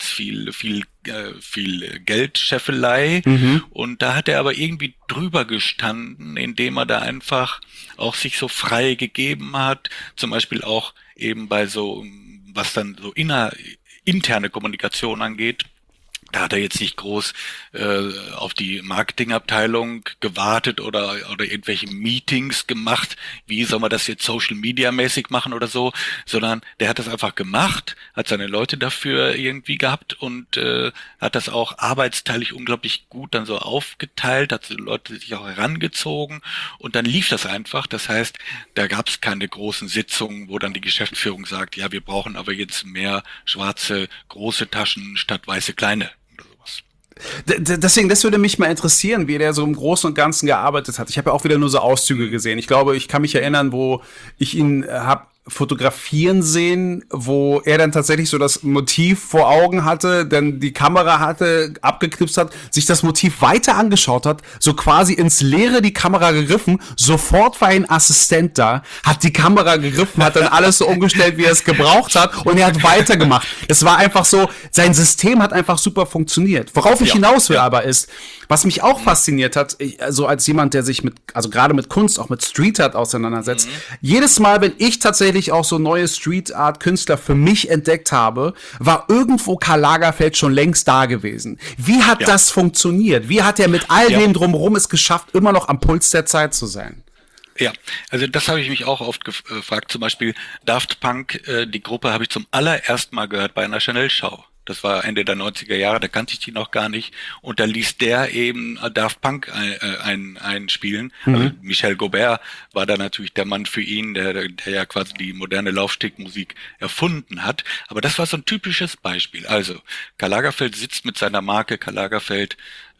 viel Geldscheffelei und da hat er aber irgendwie drüber gestanden, indem er da einfach auch sich so frei gegeben hat, zum Beispiel auch eben bei so, was dann so interne Kommunikation angeht. Da hat er jetzt nicht groß auf die Marketingabteilung gewartet oder irgendwelche Meetings gemacht, wie soll man das jetzt Social Media mäßig machen oder so, sondern der hat das einfach gemacht, hat seine Leute dafür irgendwie gehabt und hat das auch arbeitsteilig unglaublich gut dann so aufgeteilt, hat die Leute sich auch herangezogen und dann lief das einfach. Das heißt, da gab es keine großen Sitzungen, wo dann die Geschäftsführung sagt, ja, wir brauchen aber jetzt mehr schwarze große Taschen statt weiße kleine. Deswegen, das würde mich mal interessieren, wie der so im Großen und Ganzen gearbeitet hat. Ich habe ja auch wieder nur so Auszüge gesehen. Ich glaube, ich kann mich erinnern, wo ich ihn habe fotografieren sehen, wo er dann tatsächlich so das Motiv vor Augen hatte, dann die Kamera hatte, abgeknipst hat, sich das Motiv weiter angeschaut hat, so quasi ins Leere die Kamera gegriffen, sofort war ein Assistent da, hat die Kamera gegriffen, hat dann alles so umgestellt, wie er es gebraucht hat und er hat weitergemacht. Es war einfach so, sein System hat einfach super funktioniert. Worauf ich hinaus will aber ist, was mich auch fasziniert hat, also als jemand, der sich also gerade mit Kunst, auch mit Street Art auseinandersetzt, jedes Mal, wenn ich tatsächlich auch so neue Street Art Künstler für mich entdeckt habe, war irgendwo Karl Lagerfeld schon längst da gewesen. Wie hat das funktioniert? Wie hat er mit all dem drumherum es geschafft, immer noch am Puls der Zeit zu sein? Ja, also das habe ich mich auch oft gefragt. Zum Beispiel Daft Punk, die Gruppe habe ich zum allerersten Mal gehört bei einer Chanel-Show. Das war Ende der 90er Jahre, da kannte ich die noch gar nicht. Und da ließ der eben Daft Punk einspielen. Also Michel Gaubert war da natürlich der Mann für ihn, der ja quasi die moderne Laufstegmusik erfunden hat. Aber das war so ein typisches Beispiel. Also Karl Lagerfeld sitzt mit seiner Marke Karl Lagerfeld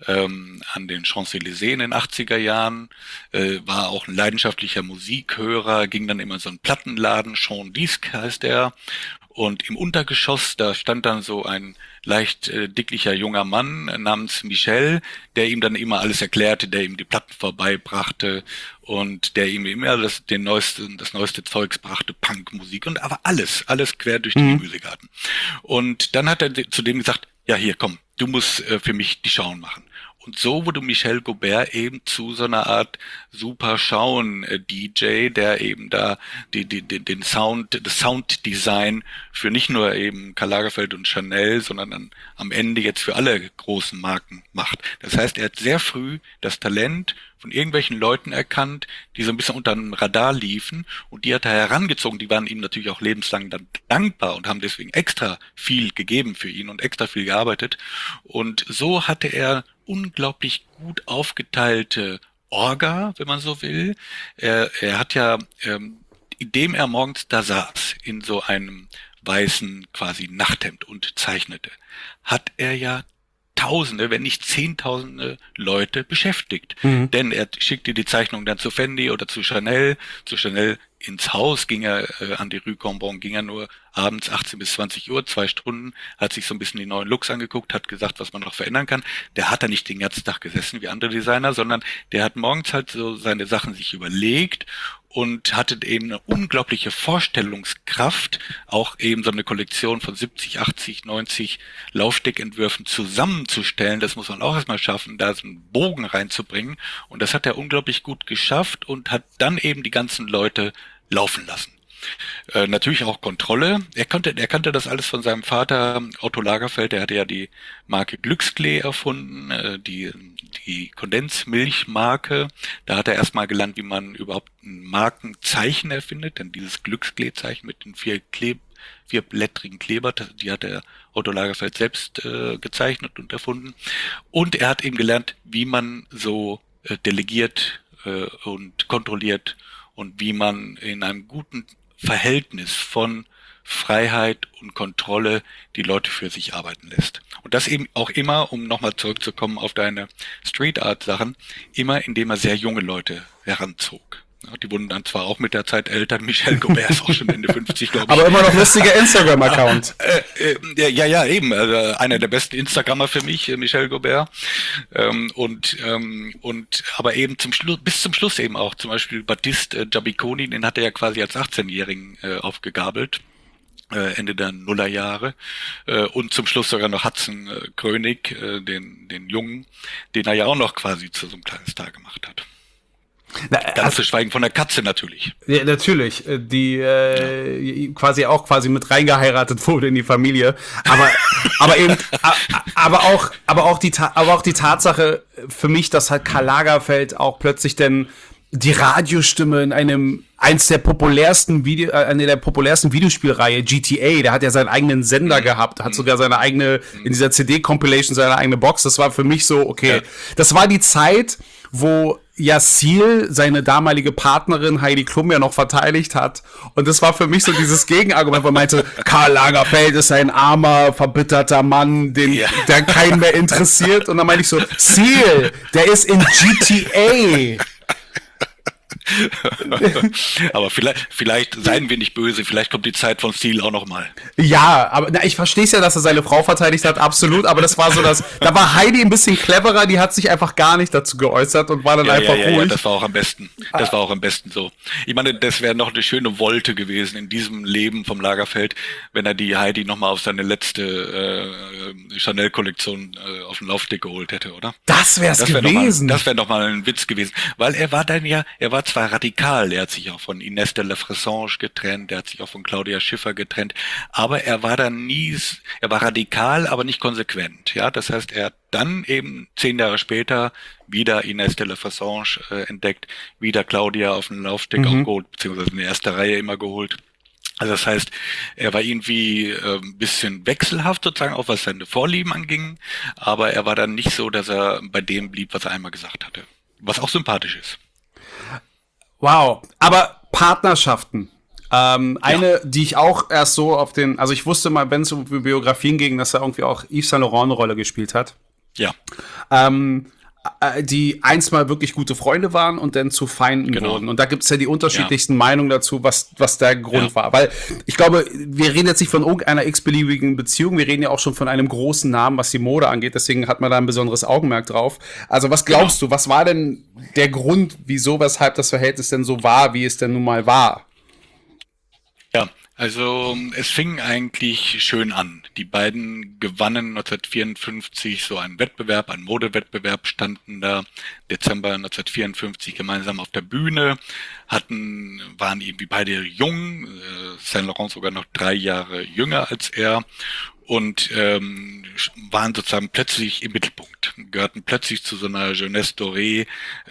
an den Champs-Élysées in den 80er Jahren, war auch ein leidenschaftlicher Musikhörer, ging dann immer in so einen Plattenladen, Jean Disque heißt er. Und im Untergeschoss, da stand dann so ein leicht dicklicher junger Mann namens Michel, der ihm dann immer alles erklärte, der ihm die Platten vorbeibrachte und der ihm immer das neueste Zeugs brachte, Punkmusik und aber alles quer durch die Gemüsegarten. Und dann hat er zu dem gesagt, ja hier komm, du musst für mich die Schauen machen. Und so wurde Michel Gaubert eben zu so einer Art super Schauen-DJ, der eben da das Sounddesign für nicht nur eben Karl Lagerfeld und Chanel, sondern dann am Ende jetzt für alle großen Marken macht. Das heißt, er hat sehr früh das Talent von irgendwelchen Leuten erkannt, die so ein bisschen unter dem Radar liefen und die hat er herangezogen. Die waren ihm natürlich auch lebenslang dann dankbar und haben deswegen extra viel gegeben für ihn und extra viel gearbeitet. Und so hatte er unglaublich gut aufgeteilte Orga, wenn man so will. Er hat ja, indem er morgens da saß, in so einem weißen quasi Nachthemd und zeichnete, hat er ja Tausende, wenn nicht Zehntausende Leute beschäftigt. Denn er schickte die Zeichnung dann zu Fendi oder zu Chanel. Zu Chanel ins Haus ging er, an die Rue Cambon, ging er nur abends 18 bis 20 Uhr, 2 Stunden, hat sich so ein bisschen die neuen Looks angeguckt, hat gesagt, was man noch verändern kann. Der hat da nicht den ganzen Tag gesessen wie andere Designer, sondern der hat morgens halt so seine Sachen sich überlegt und hatte eben eine unglaubliche Vorstellungskraft, auch eben so eine Kollektion von 70, 80, 90 Laufstegentwürfen zusammenzustellen. Das muss man auch erstmal schaffen, da so einen Bogen reinzubringen. Und das hat er unglaublich gut geschafft und hat dann eben die ganzen Leute laufen lassen. Natürlich auch Kontrolle. Er kannte das alles von seinem Vater Otto Lagerfeld. Der hatte ja die Marke Glücksklee erfunden, die Kondensmilchmarke. Da hat er erstmal gelernt, wie man überhaupt ein Markenzeichen erfindet. Denn dieses Glücksklee-Zeichen mit den vierblättrigen Kleber, die hat der Otto Lagerfeld selbst gezeichnet und erfunden. Und er hat eben gelernt, wie man so delegiert und kontrolliert und wie man in einem guten Verhältnis von Freiheit und Kontrolle die Leute für sich arbeiten lässt. Und das eben auch immer, um nochmal zurückzukommen auf deine Street Art Sachen, immer indem er sehr junge Leute heranzog. Ja, die wurden dann zwar auch mit der Zeit älter, Michel Gaubert ist auch schon Ende 50, glaube ich. Aber immer noch lustiger Instagram-Account. Ja, eben. Also einer der besten Instagrammer für mich, Michel Gaubert. Aber eben bis zum Schluss eben auch. Zum Beispiel Baptiste Giabiconi, den hat er ja quasi als 18-Jährigen aufgegabelt. Ende der Nullerjahre. Und zum Schluss sogar noch Hudson König, den Jungen, den er ja auch noch quasi zu so einem kleinen Star gemacht hat. Ganz zu schweigen von der Katze natürlich. Ja, natürlich, die quasi mit reingeheiratet wurde in die Familie, aber auch die Tatsache für mich, dass halt Karl Lagerfeld auch plötzlich denn die Radiostimme in eine der populärsten Videospielreihe GTA, der hat ja seinen eigenen Sender gehabt, hat sogar seine eigene, in dieser CD-Compilation seine eigene Box. Das war für mich so, okay, das war die Zeit, wo Yassil seine damalige Partnerin Heidi Klum ja noch verteidigt hat. Und das war für mich so dieses Gegenargument, wo er meinte, Karl Lagerfeld ist ein armer, verbitterter Mann, der keinen mehr interessiert. Und dann meinte ich so, Seal, der ist in GTA. Aber vielleicht seien wir nicht böse, vielleicht kommt die Zeit von Steel auch noch mal. Ja, aber ich verstehe es ja, dass er seine Frau verteidigt hat, absolut, aber das war so, da war Heidi ein bisschen cleverer, die hat sich einfach gar nicht dazu geäußert und war dann einfach ruhig. Ja, das war auch am besten. Das war auch am besten so. Ich meine, das wäre noch eine schöne Wolte gewesen in diesem Leben vom Lagerfeld, wenn er die Heidi noch mal auf seine letzte Chanel-Kollektion auf den Laufsteg geholt hätte, oder? Das wär's gewesen. Das wäre noch mal ein Witz gewesen, weil er war zwar radikal, er hat sich auch von Inès de la Fressange getrennt, er hat sich auch von Claudia Schiffer getrennt, aber er war radikal, aber nicht konsequent, ja, das heißt, er hat dann eben 10 Jahre später wieder Inès de la Fressange entdeckt, wieder Claudia auf den Laufsteg auch geholt, beziehungsweise in der ersten Reihe immer geholt. Also das heißt, er war irgendwie ein bisschen wechselhaft sozusagen, auch was seine Vorlieben anging, aber er war dann nicht so, dass er bei dem blieb, was er einmal gesagt hatte, was auch sympathisch ist. Wow, aber Partnerschaften. Die ich auch erst so also ich wusste mal, wenn es um Biografien ging, dass er irgendwie auch Yves Saint Laurent eine Rolle gespielt hat. Ja. Die einst mal wirklich gute Freunde waren und dann zu Feinden wurden. Und da gibt's ja die unterschiedlichsten Meinungen dazu, was der Grund war. Weil ich glaube, wir reden jetzt nicht von irgendeiner x-beliebigen Beziehung, wir reden ja auch schon von einem großen Namen, was die Mode angeht, deswegen hat man da ein besonderes Augenmerk drauf. Also was glaubst du, was war denn der Grund, weshalb das Verhältnis denn so war, wie es denn nun mal war? Ja, also es fing eigentlich schön an. Die beiden gewannen 1954 so einen Wettbewerb, einen Modewettbewerb, standen da Dezember 1954 gemeinsam auf der Bühne, waren irgendwie beide jung, Saint Laurent sogar noch 3 Jahre jünger als er und waren sozusagen plötzlich im Mittelpunkt, gehörten plötzlich zu so einer Jeunesse dorée.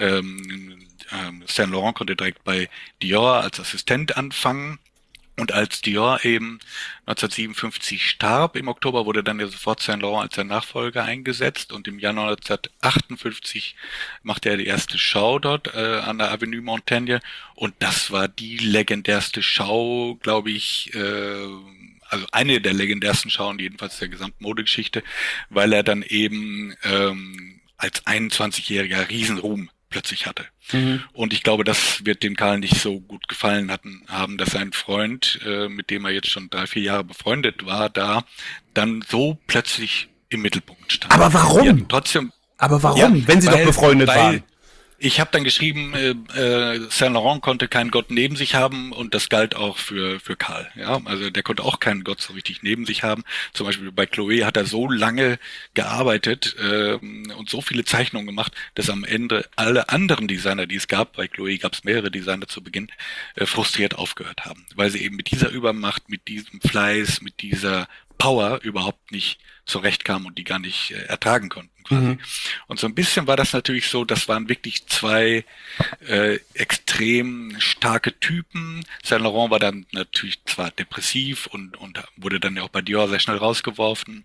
Saint Laurent konnte direkt bei Dior als Assistent anfangen. Und als Dior eben 1957 starb, im Oktober wurde dann ja sofort Saint Laurent als sein Nachfolger eingesetzt und im Januar 1958 machte er die erste Show dort an der Avenue Montaigne und das war die legendärste Show, glaube ich, also eine der legendärsten Schauen jedenfalls der gesamten Modegeschichte, weil er dann eben als 21-jähriger Riesenruhm plötzlich hatte. Und ich glaube, das wird dem Karl nicht so gut gefallen haben, dass sein Freund, mit dem er jetzt schon 3-4 Jahre befreundet war, da dann so plötzlich im Mittelpunkt stand. Aber warum? Wenn sie doch befreundet waren? Ich habe dann geschrieben, Saint Laurent konnte keinen Gott neben sich haben und das galt auch für Karl. Ja, also der konnte auch keinen Gott so richtig neben sich haben. Zum Beispiel bei Chloé hat er so lange gearbeitet und so viele Zeichnungen gemacht, dass am Ende alle anderen Designer, die es gab, bei Chloé gab es mehrere Designer zu Beginn, frustriert aufgehört haben, weil sie eben mit dieser Übermacht, mit diesem Fleiß, mit dieser Power überhaupt nicht zurechtkamen und die gar nicht ertragen konnten. Quasi. Und so ein bisschen war das natürlich so, das waren wirklich 2 extrem starke Typen. Saint Laurent war dann natürlich zwar depressiv und wurde dann ja auch bei Dior sehr schnell rausgeworfen.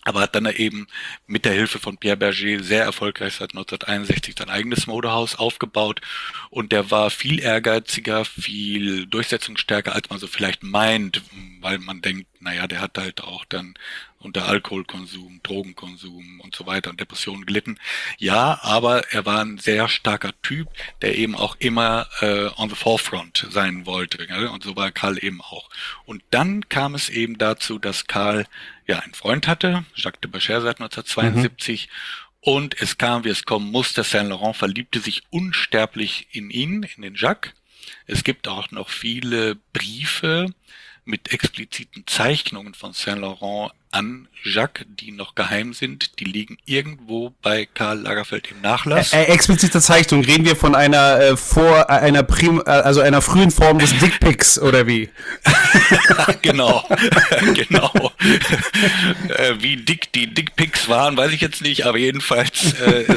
aber hat dann eben mit der Hilfe von Pierre Berger sehr erfolgreich seit 1961 sein eigenes Modehaus aufgebaut. Und der war viel ehrgeiziger, viel durchsetzungsstärker, als man so vielleicht meint, weil man denkt, naja, der hat halt auch dann unter Alkoholkonsum, Drogenkonsum und so weiter und Depressionen gelitten. Ja, aber er war ein sehr starker Typ, der eben auch immer on the forefront sein wollte. Ja? Und so war Karl eben auch. Und dann kam es eben dazu, dass Karl ja einen Freund hatte, Jacques de Bacher seit 1972. Und es kam, wie es kommen musste. Saint Laurent verliebte sich unsterblich in ihn, in den Jacques. Es gibt auch noch viele Briefe mit expliziten Zeichnungen von Saint Laurent an Jacques, die noch geheim sind. Die liegen irgendwo bei Karl Lagerfeld im Nachlass. Explizite Zeichnung, reden wir von einer einer frühen Form des Dickpics oder wie? Genau, genau. Wie dick die Dickpics waren, weiß ich jetzt nicht, aber jedenfalls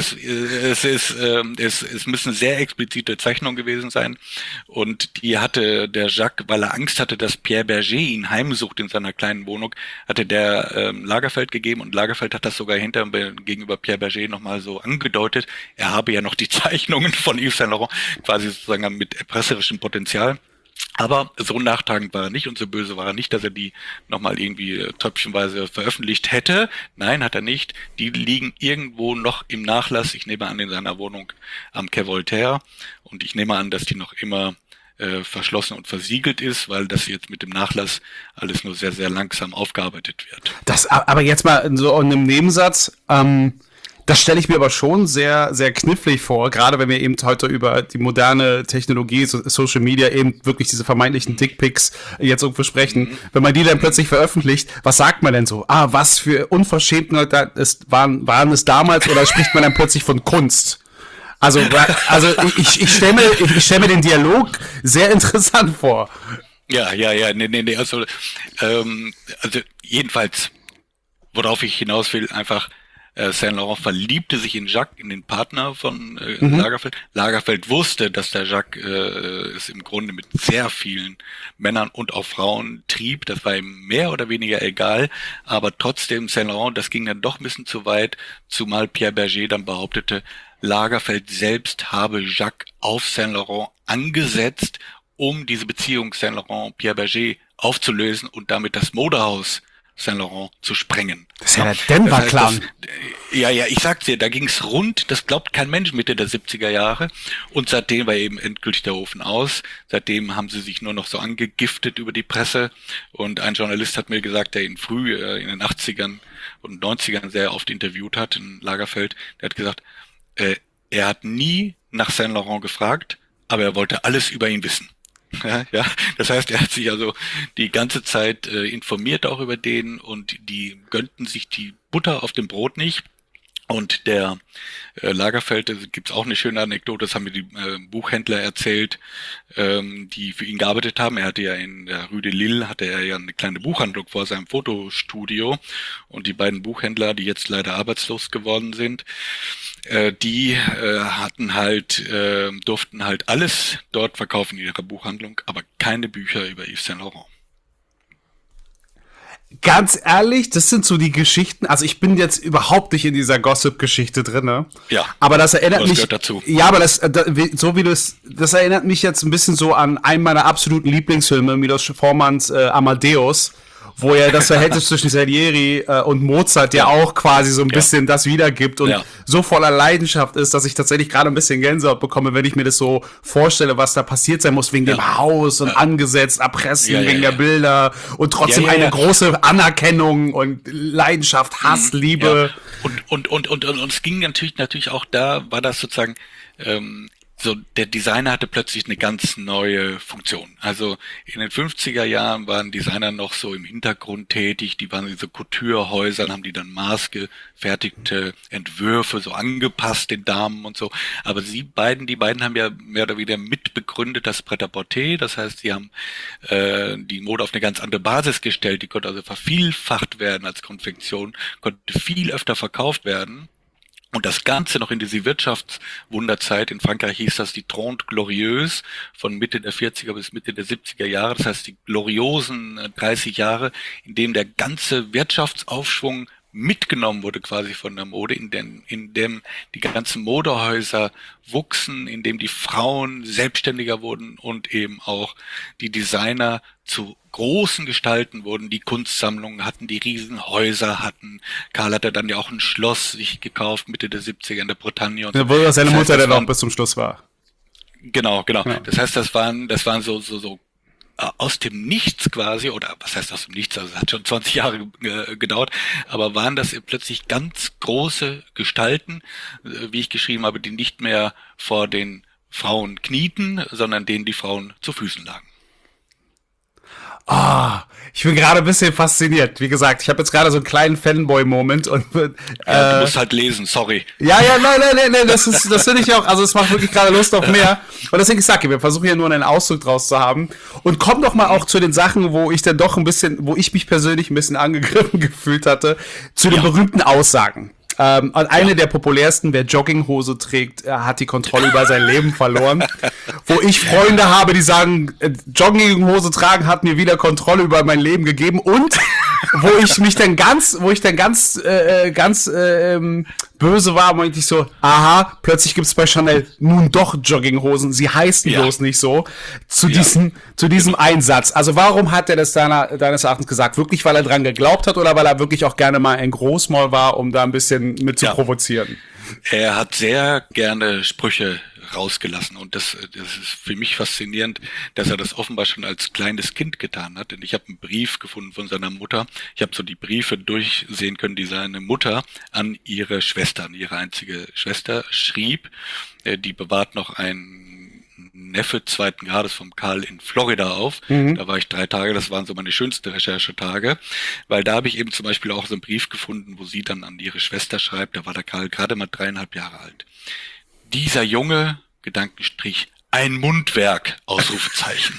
es müssen sehr explizite Zeichnungen gewesen sein. Und die hatte der Jacques, weil er Angst hatte, dass Pierre Berger ihn heimsucht in seiner kleinen Wohnung, hatte der Lagerfeld gegeben, und Lagerfeld hat das sogar gegenüber Pierre Berger nochmal so angedeutet, er habe ja noch die Zeichnungen von Yves Saint Laurent, quasi sozusagen mit erpresserischem Potenzial. Aber so nachtragend war er nicht und so böse war er nicht, dass er die nochmal irgendwie tröpfchenweise veröffentlicht hätte. Nein, hat er nicht. Die liegen irgendwo noch im Nachlass. Ich nehme an, in seiner Wohnung am Quai Voltaire. Und ich nehme an, dass die noch immer verschlossen und versiegelt ist, weil das jetzt mit dem Nachlass alles nur sehr, sehr langsam aufgearbeitet wird. Das, aber jetzt mal so in einem Nebensatz, das stelle ich mir aber schon sehr, sehr knifflig vor, gerade wenn wir eben heute über die moderne Technologie, Social Media, eben wirklich diese vermeintlichen Dickpics jetzt irgendwo sprechen. Wenn man die dann plötzlich veröffentlicht, was sagt man denn so? Was für Unverschämten waren es damals, oder spricht man dann plötzlich von Kunst? Also ich stell mir den Dialog sehr interessant vor. Ja, nee, also jedenfalls, worauf ich hinaus will, einfach, Saint Laurent verliebte sich in Jacques, in den Partner von Lagerfeld. Lagerfeld wusste, dass der Jacques es im Grunde mit sehr vielen Männern und auch Frauen trieb. Das war ihm mehr oder weniger egal. Aber trotzdem, Saint Laurent, das ging dann doch ein bisschen zu weit, zumal Pierre Berger dann behauptete, Lagerfeld selbst habe Jacques auf Saint Laurent angesetzt, um diese Beziehung Saint Laurent-Pierre Berger aufzulösen und damit das Modehaus Saint Laurent zu sprengen. Das ist ja der Denver-Clan. Ja, ich sag's dir, da ging's rund, das glaubt kein Mensch Mitte der 70er Jahre. Und seitdem war eben endgültig der Ofen aus. Seitdem haben sie sich nur noch so angegiftet über die Presse. Und ein Journalist hat mir gesagt, der ihn früh in den 80ern und 90ern sehr oft interviewt hat, in Lagerfeld, der hat gesagt, er hat nie nach Saint Laurent gefragt, aber er wollte alles über ihn wissen. Ja, das heißt, er hat sich also die ganze Zeit informiert auch über den, und die gönnten sich die Butter auf dem Brot nicht. Und der Lagerfeld, da gibt's auch eine schöne Anekdote, das haben mir die Buchhändler erzählt, die für ihn gearbeitet haben. Er hatte ja in der Rue de Lille, hatte er ja eine kleine Buchhandlung vor seinem Fotostudio, und die beiden Buchhändler, die jetzt leider arbeitslos geworden sind, die hatten halt, durften halt alles dort verkaufen in ihrer Buchhandlung, aber keine Bücher über Yves Saint Laurent. Ganz ehrlich, das sind so die Geschichten. Also ich bin jetzt überhaupt nicht in dieser Gossip-Geschichte drinne. Ja. Aber das erinnert mich. Gehört dazu. Ja, aber das erinnert mich jetzt ein bisschen so an einen meiner absoluten Lieblingsfilme, Milos Formans Amadeus, wo er das Verhältnis zwischen Salieri und Mozart ja auch quasi so ein bisschen das wiedergibt und so voller Leidenschaft ist, dass ich tatsächlich gerade ein bisschen Gänsehaut bekomme, wenn ich mir das so vorstelle, was da passiert sein muss, wegen dem Haus und angesetzt, Erpressen, wegen der Bilder und trotzdem eine große Anerkennung und Leidenschaft, Hass, Liebe. Ja. Und es ging natürlich auch da, war das sozusagen, so, der Designer hatte plötzlich eine ganz neue Funktion. Also in den 50er Jahren waren Designer noch so im Hintergrund tätig, die waren in so Couturehäusern, haben die dann maßgefertigte Entwürfe so angepasst den Damen und so. Aber die beiden haben ja mehr oder weniger mitbegründet das Pret-à-Porter. Das heißt, sie haben die Mode auf eine ganz andere Basis gestellt. Die konnte also vervielfacht werden als Konfektion, konnte viel öfter verkauft werden. Und das Ganze noch in diese Wirtschaftswunderzeit. In Frankreich hieß das die Trente Glorieuse von Mitte der 40er bis Mitte der 70er Jahre. Das heißt die gloriosen 30 Jahre, in dem der ganze Wirtschaftsaufschwung mitgenommen wurde quasi von der Mode, in dem die ganzen Modehäuser wuchsen, in dem die Frauen selbstständiger wurden und eben auch die Designer zu großen Gestalten wurden, die Kunstsammlungen hatten, die Riesenhäuser hatten. Karl hatte dann ja auch ein Schloss sich gekauft, Mitte der 70er in der Bretagne. Und so. Wo seine Mutter dann auch bis zum Schluss war. Genau. Das heißt, das waren so aus dem Nichts quasi, oder was heißt aus dem Nichts, also es hat schon 20 Jahre gedauert, aber waren das plötzlich ganz große Gestalten, wie ich geschrieben habe, die nicht mehr vor den Frauen knieten, sondern denen die Frauen zu Füßen lagen. Ich bin gerade ein bisschen fasziniert. Wie gesagt, ich habe jetzt gerade so einen kleinen Fanboy-Moment und du musst halt lesen, sorry. Ja, nein, das finde ich auch, also es macht wirklich gerade Lust auf mehr. Und deswegen sage ich, wir versuchen hier nur einen Ausdruck draus zu haben. Und komm doch mal auch zu den Sachen, wo ich dann doch wo ich mich persönlich ein bisschen angegriffen gefühlt hatte, zu den berühmten Aussagen. Und eine der populärsten, wer Jogginghose trägt, hat die Kontrolle über sein Leben verloren. Wo ich Freunde habe, die sagen, Jogginghose tragen hat mir wieder Kontrolle über mein Leben gegeben. Und wo ich dann ganz böse war, meinte ich so, aha, plötzlich gibt's bei Chanel nun doch Jogginghosen. Sie heißen bloß nicht so. Zu diesem Einsatz. Also warum hat er das deines Erachtens gesagt? Wirklich, weil er dran geglaubt hat oder weil er wirklich auch gerne mal ein Großmaul war, um da ein bisschen mit zu provozieren? Er hat sehr gerne Sprüche rausgelassen und das ist für mich faszinierend, dass er das offenbar schon als kleines Kind getan hat, denn ich habe einen Brief gefunden von seiner Mutter. Ich habe so die Briefe durchsehen können, die seine Mutter an ihre Schwester, an ihre einzige Schwester schrieb. Die bewahrt noch ein Neffe zweiten Grades vom Karl in Florida auf. Da war ich 3 Tage, das waren so meine schönsten Recherchetage, weil da habe ich eben zum Beispiel auch so einen Brief gefunden, wo sie dann an ihre Schwester schreibt, da war der Karl gerade mal 3,5 Jahre alt. Dieser Junge, Gedankenstrich, ein Mundwerk, Ausrufezeichen.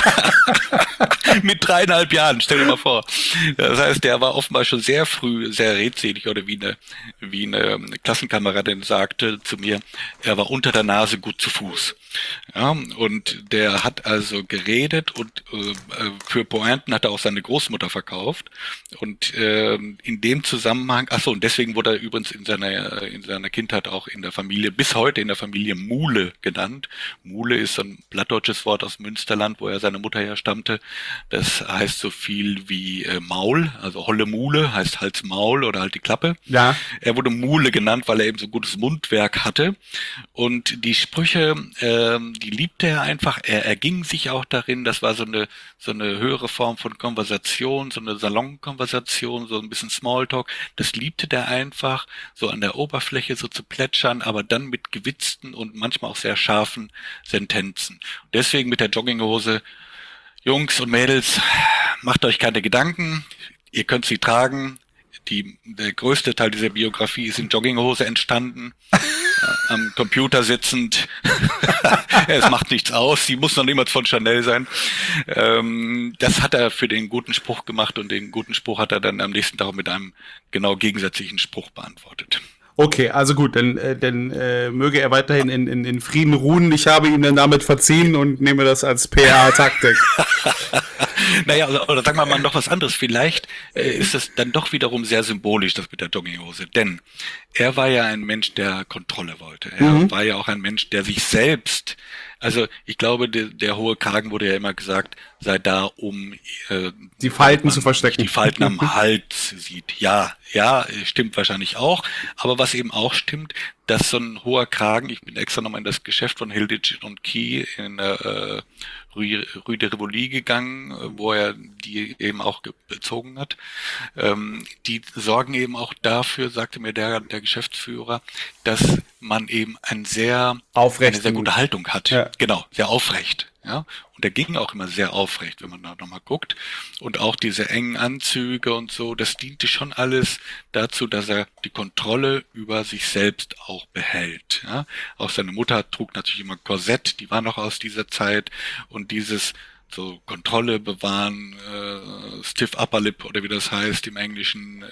Mit 3,5 Jahren, stell dir mal vor. Das heißt, der war offenbar schon sehr früh sehr redselig, oder wie eine Klassenkameradin sagte zu mir, er war unter der Nase gut zu Fuß. Ja, und der hat also geredet und für Pointen hat er auch seine Großmutter verkauft. Und in dem Zusammenhang, und deswegen wurde er übrigens in seiner Kindheit auch in der Familie, bis heute in der Familie Mule genannt. Mule ist so ein plattdeutsches Wort aus Münsterland, wo er seine Mutter herstammte. Das heißt so viel wie Maul, also Holle Mule heißt Hals Maul oder halt die Klappe. Ja. Er wurde Mule genannt, weil er eben so gutes Mundwerk hatte. Und die Sprüche, die liebte er einfach. Er erging sich auch darin. Das war so eine höhere Form von Konversation, so eine Salonkonversation, so ein bisschen Smalltalk. Das liebte der einfach, so an der Oberfläche so zu plätschern, aber dann mit gewitzten und manchmal auch sehr scharfen Sentenzen. Deswegen mit der Jogginghose: Jungs und Mädels, macht euch keine Gedanken, ihr könnt sie tragen. Der größte Teil dieser Biografie ist in Jogginghose entstanden, am Computer sitzend. Es macht nichts aus, sie muss noch niemals von Chanel sein. Das hat er für den guten Spruch gemacht und den guten Spruch hat er dann am nächsten Tag mit einem genau gegensätzlichen Spruch beantwortet. Okay, also gut, dann möge er weiterhin in Frieden ruhen. Ich habe ihm dann damit verziehen und nehme das als PR-Taktik. Naja, oder sagen wir mal noch was anderes. Vielleicht ist es dann doch wiederum sehr symbolisch, das mit der Jogginghose. Denn er war ja ein Mensch, der Kontrolle wollte. Er war ja auch ein Mensch, der sich selbst, also ich glaube, der hohe Kragen, wurde ja immer gesagt, sei da, um die Falten zu verstecken. Die Falten am Hals sieht. Ja, stimmt wahrscheinlich auch. Aber was eben auch stimmt, dass so ein hoher Kragen, ich bin extra nochmal in das Geschäft von Hilditch und Key in der Rue de Rivoli gegangen, wo er die eben auch bezogen hat. Die sorgen eben auch dafür, sagte mir der Geschäftsführer, dass man eben eine sehr gute Haltung hat. Ja. Genau, sehr aufrecht. Ja, und der ging auch immer sehr aufrecht, wenn man da nochmal guckt. Und auch diese engen Anzüge und so, das diente schon alles dazu, dass er die Kontrolle über sich selbst auch behält. Ja, auch seine Mutter trug natürlich immer Korsett, die war noch aus dieser Zeit. Und dieses so Kontrolle bewahren, stiff upper lip oder wie das heißt im Englischen,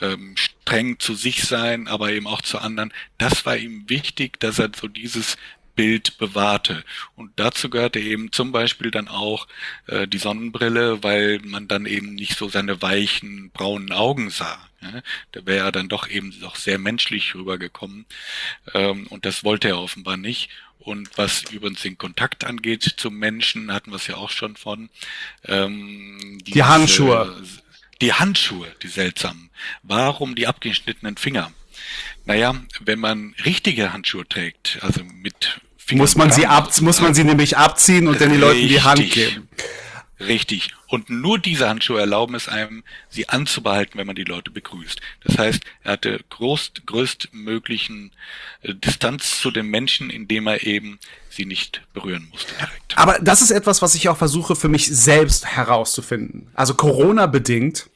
streng zu sich sein, aber eben auch zu anderen. Das war ihm wichtig, dass er so dieses Bild bewahrte. Und dazu gehörte eben zum Beispiel dann auch die Sonnenbrille, weil man dann eben nicht so seine weichen, braunen Augen sah. Ja? Da wäre er dann doch eben doch sehr menschlich rübergekommen. Und das wollte er offenbar nicht. Und was übrigens den Kontakt angeht zum Menschen, hatten wir es ja auch schon von. Die Handschuhe. Die Handschuhe, die seltsamen. Warum die abgeschnittenen Finger? Naja, wenn man richtige Handschuhe trägt, also mit Fingern muss man sie nämlich abziehen und dann die Leuten die Hand geben. Richtig. Und nur diese Handschuhe erlauben es einem, sie anzubehalten, wenn man die Leute begrüßt. Das heißt, er hatte größtmöglichen Distanz zu den Menschen, indem er eben sie nicht berühren musste direkt. Aber das ist etwas, was ich auch versuche für mich selbst herauszufinden. Also Corona-bedingt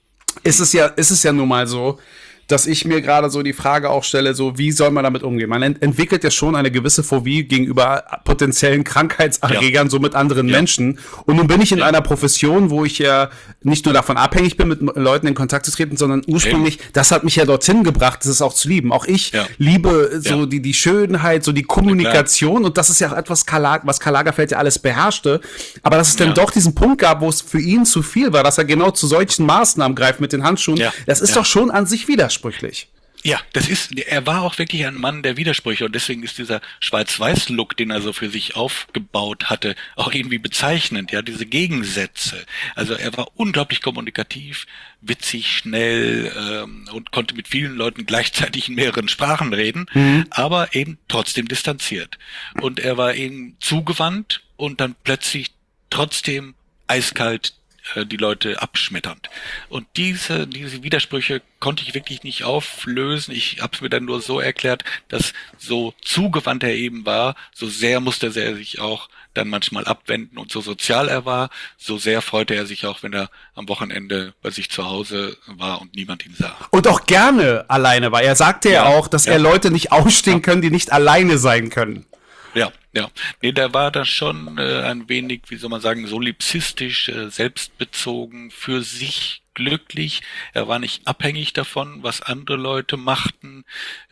ist es ja nun mal so, dass ich mir gerade so die Frage auch stelle, so wie soll man damit umgehen? Man entwickelt ja schon eine gewisse Phobie gegenüber potenziellen Krankheitserregern, so mit anderen Menschen. Und nun bin ich in einer Profession, wo ich ja nicht nur davon abhängig bin, mit Leuten in Kontakt zu treten, sondern ursprünglich, das hat mich ja dorthin gebracht, das ist auch zu lieben. Auch ich liebe so die Schönheit, so die Kommunikation, und das ist ja auch etwas, was Karl Lagerfeld ja alles beherrschte. Aber dass es dann doch diesen Punkt gab, wo es für ihn zu viel war, dass er genau zu solchen Maßnahmen greift mit den Handschuhen, das ist doch schon an sich widersprüchlich. Ja, er war auch wirklich ein Mann der Widersprüche, und deswegen ist dieser Schwarz-Weiß-Look, den er so für sich aufgebaut hatte, auch irgendwie bezeichnend, ja, diese Gegensätze. Also er war unglaublich kommunikativ, witzig, schnell und konnte mit vielen Leuten gleichzeitig in mehreren Sprachen reden, aber eben trotzdem distanziert. Und er war eben zugewandt und dann plötzlich trotzdem eiskalt die Leute abschmetternd. Und diese Widersprüche konnte ich wirklich nicht auflösen. Ich habe es mir dann nur so erklärt, dass so zugewandt er eben war, so sehr musste er sich auch dann manchmal abwenden, und so sozial er war, so sehr freute er sich auch, wenn er am Wochenende bei sich zu Hause war und niemand ihn sah. Und auch gerne alleine war. Er sagte ja auch, dass er Leute nicht ausstehen können, die nicht alleine sein können. Ja. Nee, der war da schon ein wenig, wie soll man sagen, solipsistisch, selbstbezogen, für sich glücklich. Er war nicht abhängig davon, was andere Leute machten.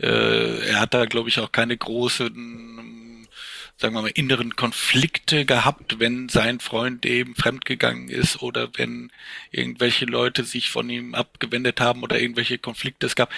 Er hat da, glaube ich, auch keine großen, sagen wir mal, inneren Konflikte gehabt, wenn sein Freund eben fremdgegangen ist oder wenn irgendwelche Leute sich von ihm abgewendet haben oder irgendwelche Konflikte es gab.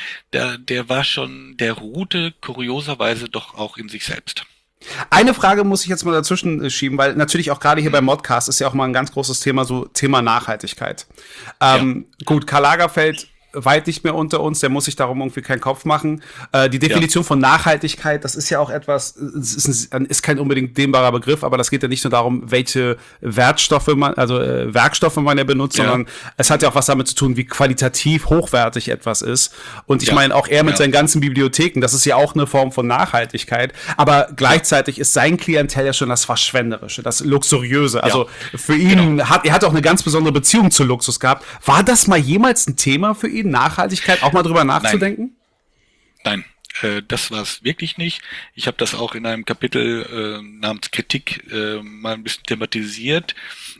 Der ruhte kurioserweise doch auch in sich selbst. Eine Frage muss ich jetzt mal dazwischen schieben, weil natürlich auch gerade hier beim Modcast ist ja auch mal ein ganz großes Thema, so Thema Nachhaltigkeit. Gut, Karl Lagerfeld weit nicht mehr unter uns, der muss sich darum irgendwie keinen Kopf machen. Die Definition von Nachhaltigkeit, das ist ja auch etwas, ist kein unbedingt dehnbarer Begriff, aber das geht ja nicht nur darum, welche Werkstoffe man ja benutzt, sondern es hat ja auch was damit zu tun, wie qualitativ hochwertig etwas ist. Und ich meine, auch er mit seinen ganzen Bibliotheken, das ist ja auch eine Form von Nachhaltigkeit, aber gleichzeitig ist sein Klientel ja schon das Verschwenderische, das Luxuriöse. Also für ihn er hat auch eine ganz besondere Beziehung zu Luxus gehabt. War das mal jemals ein Thema für ihn? Nachhaltigkeit, auch mal drüber nachzudenken? Nein, das war es wirklich nicht. Ich habe das auch in einem Kapitel namens Kritik mal ein bisschen thematisiert,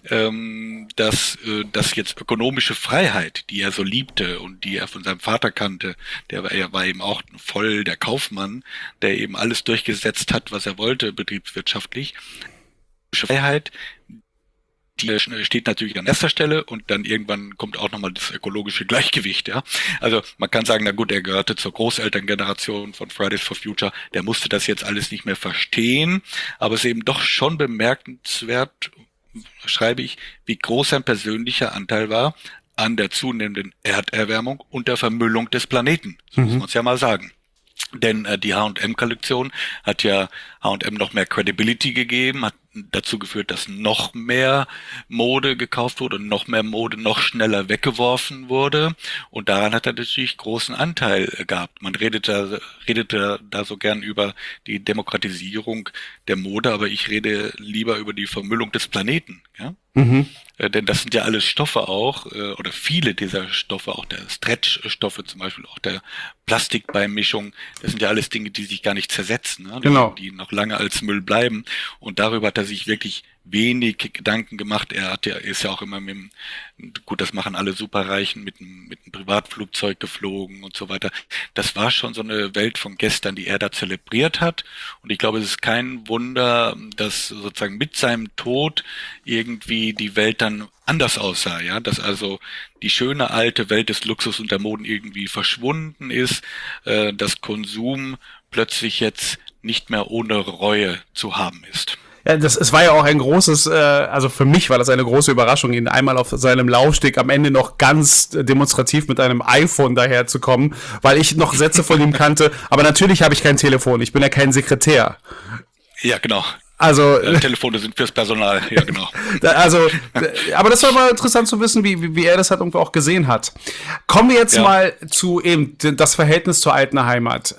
dass jetzt ökonomische Freiheit, die er so liebte und die er von seinem Vater kannte, er war eben auch voll der Kaufmann, der eben alles durchgesetzt hat, was er wollte, betriebswirtschaftlich. Freiheit, die steht natürlich an erster Stelle, und dann irgendwann kommt auch nochmal das ökologische Gleichgewicht, ja. Also man kann sagen, na gut, er gehörte zur Großelterngeneration von Fridays for Future, der musste das jetzt alles nicht mehr verstehen, aber es ist eben doch schon bemerkenswert, schreibe ich, wie groß sein persönlicher Anteil war an der zunehmenden Erderwärmung und der Vermüllung des Planeten. So muss man es ja mal sagen. Denn die H&M-Kollektion hat ja H&M noch mehr Credibility gegeben, hat dazu geführt, dass noch mehr Mode gekauft wurde und noch mehr Mode noch schneller weggeworfen wurde. Und daran hat er natürlich großen Anteil gehabt. Man redete da so gern über die Demokratisierung der Mode, aber ich rede lieber über die Vermüllung des Planeten. Ja? Denn das sind ja alles Stoffe auch, oder viele dieser Stoffe, auch der Stretch-Stoffe zum Beispiel, auch der Plastikbeimischung, das sind ja alles Dinge, die sich gar nicht zersetzen, ne? Die noch lange als Müll bleiben. Und darüber hat er sich wirklich wenig Gedanken gemacht. Ist ja auch immer gut, das machen alle Superreichen, mit einem Privatflugzeug geflogen und so weiter. Das war schon so eine Welt von gestern, die er da zelebriert hat. Und ich glaube, es ist kein Wunder, dass sozusagen mit seinem Tod irgendwie die Welt dann anders aussah, ja, dass also die schöne alte Welt des Luxus und der Moden irgendwie verschwunden ist, dass Konsum plötzlich jetzt nicht mehr ohne Reue zu haben ist. Ja, es war ja auch ein großes, also für mich war das eine große Überraschung, ihn einmal auf seinem Laufsteg am Ende noch ganz demonstrativ mit einem iPhone daherzukommen, weil ich noch Sätze von ihm kannte. Aber natürlich habe ich kein Telefon, ich bin ja kein Sekretär. Ja, genau. Also Telefone sind fürs Personal, ja genau. Also, aber das war mal interessant zu wissen, wie er das halt irgendwo auch gesehen hat. Kommen wir jetzt mal zu eben das Verhältnis zur alten Heimat.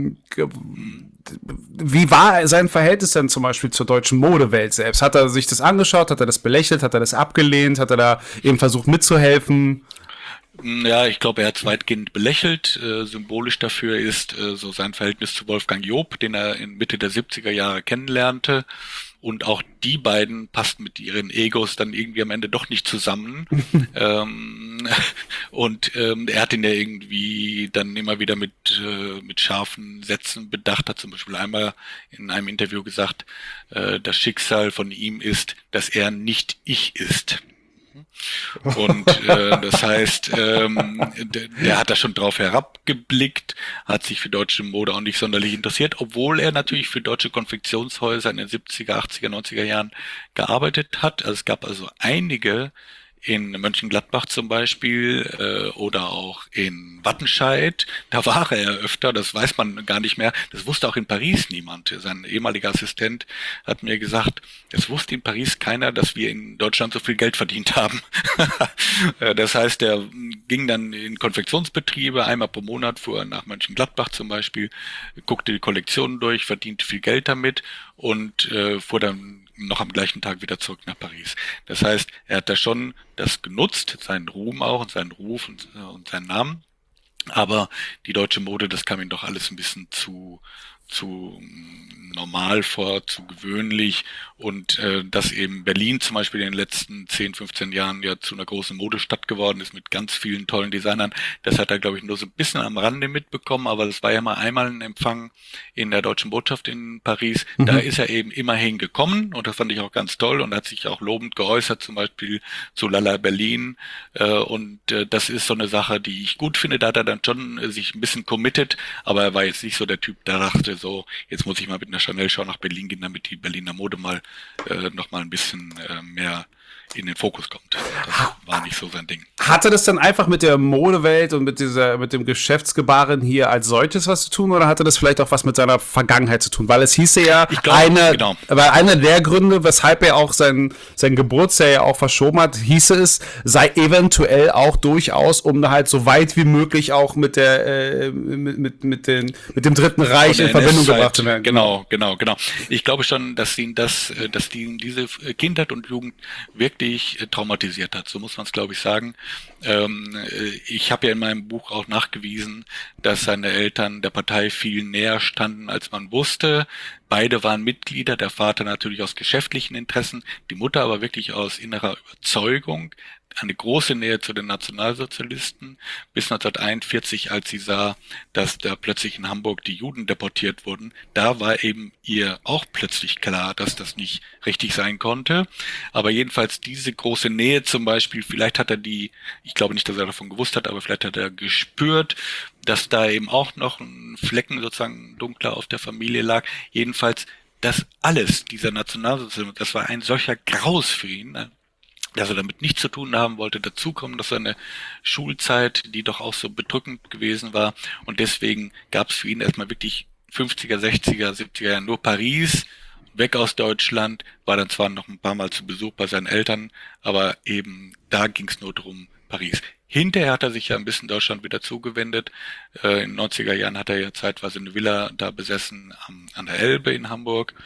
Wie war sein Verhältnis denn zum Beispiel zur deutschen Modewelt selbst? Hat er sich das angeschaut? Hat er das belächelt? Hat er das abgelehnt? Hat er da eben versucht mitzuhelfen? Ja, ich glaube, er hat es weitgehend belächelt. Symbolisch dafür ist so sein Verhältnis zu Wolfgang Job, den er in Mitte der 70er Jahre kennenlernte. Und auch die beiden passten mit ihren Egos dann irgendwie am Ende doch nicht zusammen. Er hat ihn ja irgendwie dann immer wieder mit scharfen Sätzen bedacht, hat zum Beispiel einmal in einem Interview gesagt, das Schicksal von ihm ist, dass er nicht ich ist. Und das heißt, der hat da schon drauf herabgeblickt, hat sich für deutsche Mode auch nicht sonderlich interessiert, obwohl er natürlich für deutsche Konfektionshäuser in den 70er, 80er, 90er Jahren gearbeitet hat. Also es gab also einige in Mönchengladbach zum Beispiel oder auch in Wattenscheid, da war er öfter, das weiß man gar nicht mehr, das wusste auch in Paris niemand. Sein ehemaliger Assistent hat mir gesagt, es wusste in Paris keiner, dass wir in Deutschland so viel Geld verdient haben. Das heißt, er ging dann in Konfektionsbetriebe, einmal pro Monat fuhr er nach Mönchengladbach zum Beispiel, guckte die Kollektionen durch, verdiente viel Geld damit und fuhr dann noch am gleichen Tag wieder zurück nach Paris. Das heißt, er hat da schon das genutzt, seinen Ruhm auch und seinen Ruf und seinen Namen. Aber die deutsche Mode, das kam ihm doch alles ein bisschen zu normal vor, zu gewöhnlich und dass eben Berlin zum Beispiel in den letzten 10, 15 Jahren ja zu einer großen Modestadt geworden ist mit ganz vielen tollen Designern, das hat er, glaube ich, nur so ein bisschen am Rande mitbekommen, aber das war ja mal einmal ein Empfang in der Deutschen Botschaft in Paris, da ist er eben immerhin gekommen und das fand ich auch ganz toll und hat sich auch lobend geäußert, zum Beispiel zu Lala Berlin das ist so eine Sache, die ich gut finde, da hat er dann schon sich ein bisschen committed, aber er war jetzt nicht so der Typ, der dachte so, jetzt muss ich mal mit einer Chanel-Show nach Berlin gehen, damit die Berliner Mode mal noch mal ein bisschen mehr in den Fokus kommt. Das war nicht so sein Ding. Hatte das dann einfach mit der Modewelt und mit dem Geschäftsgebaren hier als solches was zu tun oder hatte das vielleicht auch was mit seiner Vergangenheit zu tun? Weil es hieß ja, weil einer der Gründe, weshalb er auch sein Geburtsjahr ja auch verschoben hat, hieße es, sei eventuell auch durchaus, um halt so weit wie möglich auch mit dem Dritten Reich in Verbindung gebracht zu werden. Genau. Ich glaube schon, dass die diese Kindheit und Jugend wirklich traumatisiert hat. So muss man es, glaube ich, sagen. Ich habe ja in meinem Buch auch nachgewiesen, dass seine Eltern der Partei viel näher standen, als man wusste. Beide waren Mitglieder, der Vater natürlich aus geschäftlichen Interessen, die Mutter aber wirklich aus innerer Überzeugung. Eine große Nähe zu den Nationalsozialisten bis 1941, als sie sah, dass da plötzlich in Hamburg die Juden deportiert wurden. Da war eben ihr auch plötzlich klar, dass das nicht richtig sein konnte. Aber jedenfalls diese große Nähe zum Beispiel, vielleicht hat er ich glaube nicht, dass er davon gewusst hat, aber vielleicht hat er gespürt, dass da eben auch noch ein Flecken sozusagen dunkler auf der Familie lag. Jedenfalls das alles, dieser Nationalsozialismus, das war ein solcher Graus für ihn, ne? Dass er damit nichts zu tun haben wollte, dazukommen, dass seine Schulzeit, die doch auch so bedrückend gewesen war und deswegen gab es für ihn erstmal wirklich 50er, 60er, 70er Jahre nur Paris, weg aus Deutschland, war dann zwar noch ein paar Mal zu Besuch bei seinen Eltern, aber eben da ging es nur drum, Paris. Hinterher hat er sich ja ein bisschen Deutschland wieder zugewendet. In den 90er Jahren hat er ja zeitweise eine Villa da besessen an der Elbe in Hamburg.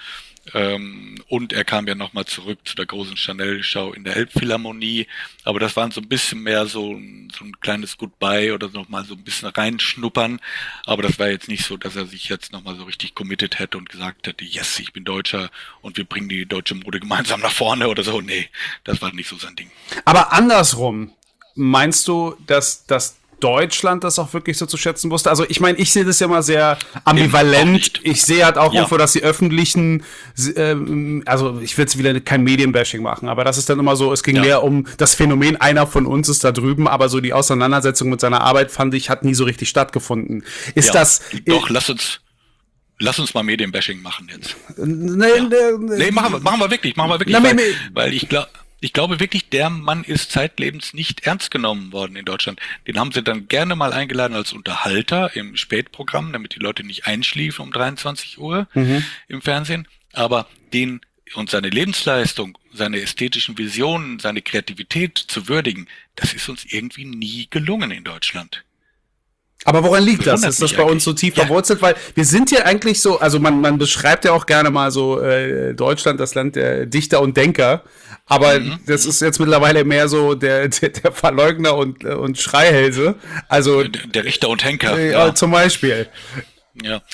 Und er kam ja nochmal zurück zu der großen Chanel-Show in der Elbphilharmonie. Aber das waren so ein bisschen mehr so ein kleines Goodbye oder nochmal so ein bisschen reinschnuppern. Aber das war jetzt nicht so, dass er sich jetzt nochmal so richtig committed hätte und gesagt hätte, yes, ich bin Deutscher und wir bringen die deutsche Mode gemeinsam nach vorne oder so. Nee, das war nicht so sein Ding. Aber andersrum, meinst du, dass Deutschland das auch wirklich so zu schätzen wusste? Also ich meine, ich sehe das ja mal sehr ambivalent. Ich sehe halt auch irgendwo, dass die öffentlichen, also ich will jetzt wieder kein Medienbashing machen, aber das ist dann immer so, es ging mehr um das Phänomen, einer von uns ist da drüben, aber so die Auseinandersetzung mit seiner Arbeit, fand ich, hat nie so richtig stattgefunden. Ist das... Doch, lass uns mal Medienbashing machen jetzt. Nee, machen wir wirklich, weil ich glaube wirklich, der Mann ist zeitlebens nicht ernst genommen worden in Deutschland. Den haben sie dann gerne mal eingeladen als Unterhalter im Spätprogramm, damit die Leute nicht einschliefen um 23 Uhr im Fernsehen. Aber und seine Lebensleistung, seine ästhetischen Visionen, seine Kreativität zu würdigen, das ist uns irgendwie nie gelungen in Deutschland. Aber woran liegt das? Ist das bei uns so tief verwurzelt? Weil wir sind ja eigentlich so, also man beschreibt ja auch gerne mal so Deutschland, das Land der Dichter und Denker. Aber das ist jetzt mittlerweile mehr so der Verleugner und Schreihälse. Also der Richter und Henker. Zum Beispiel. Ja.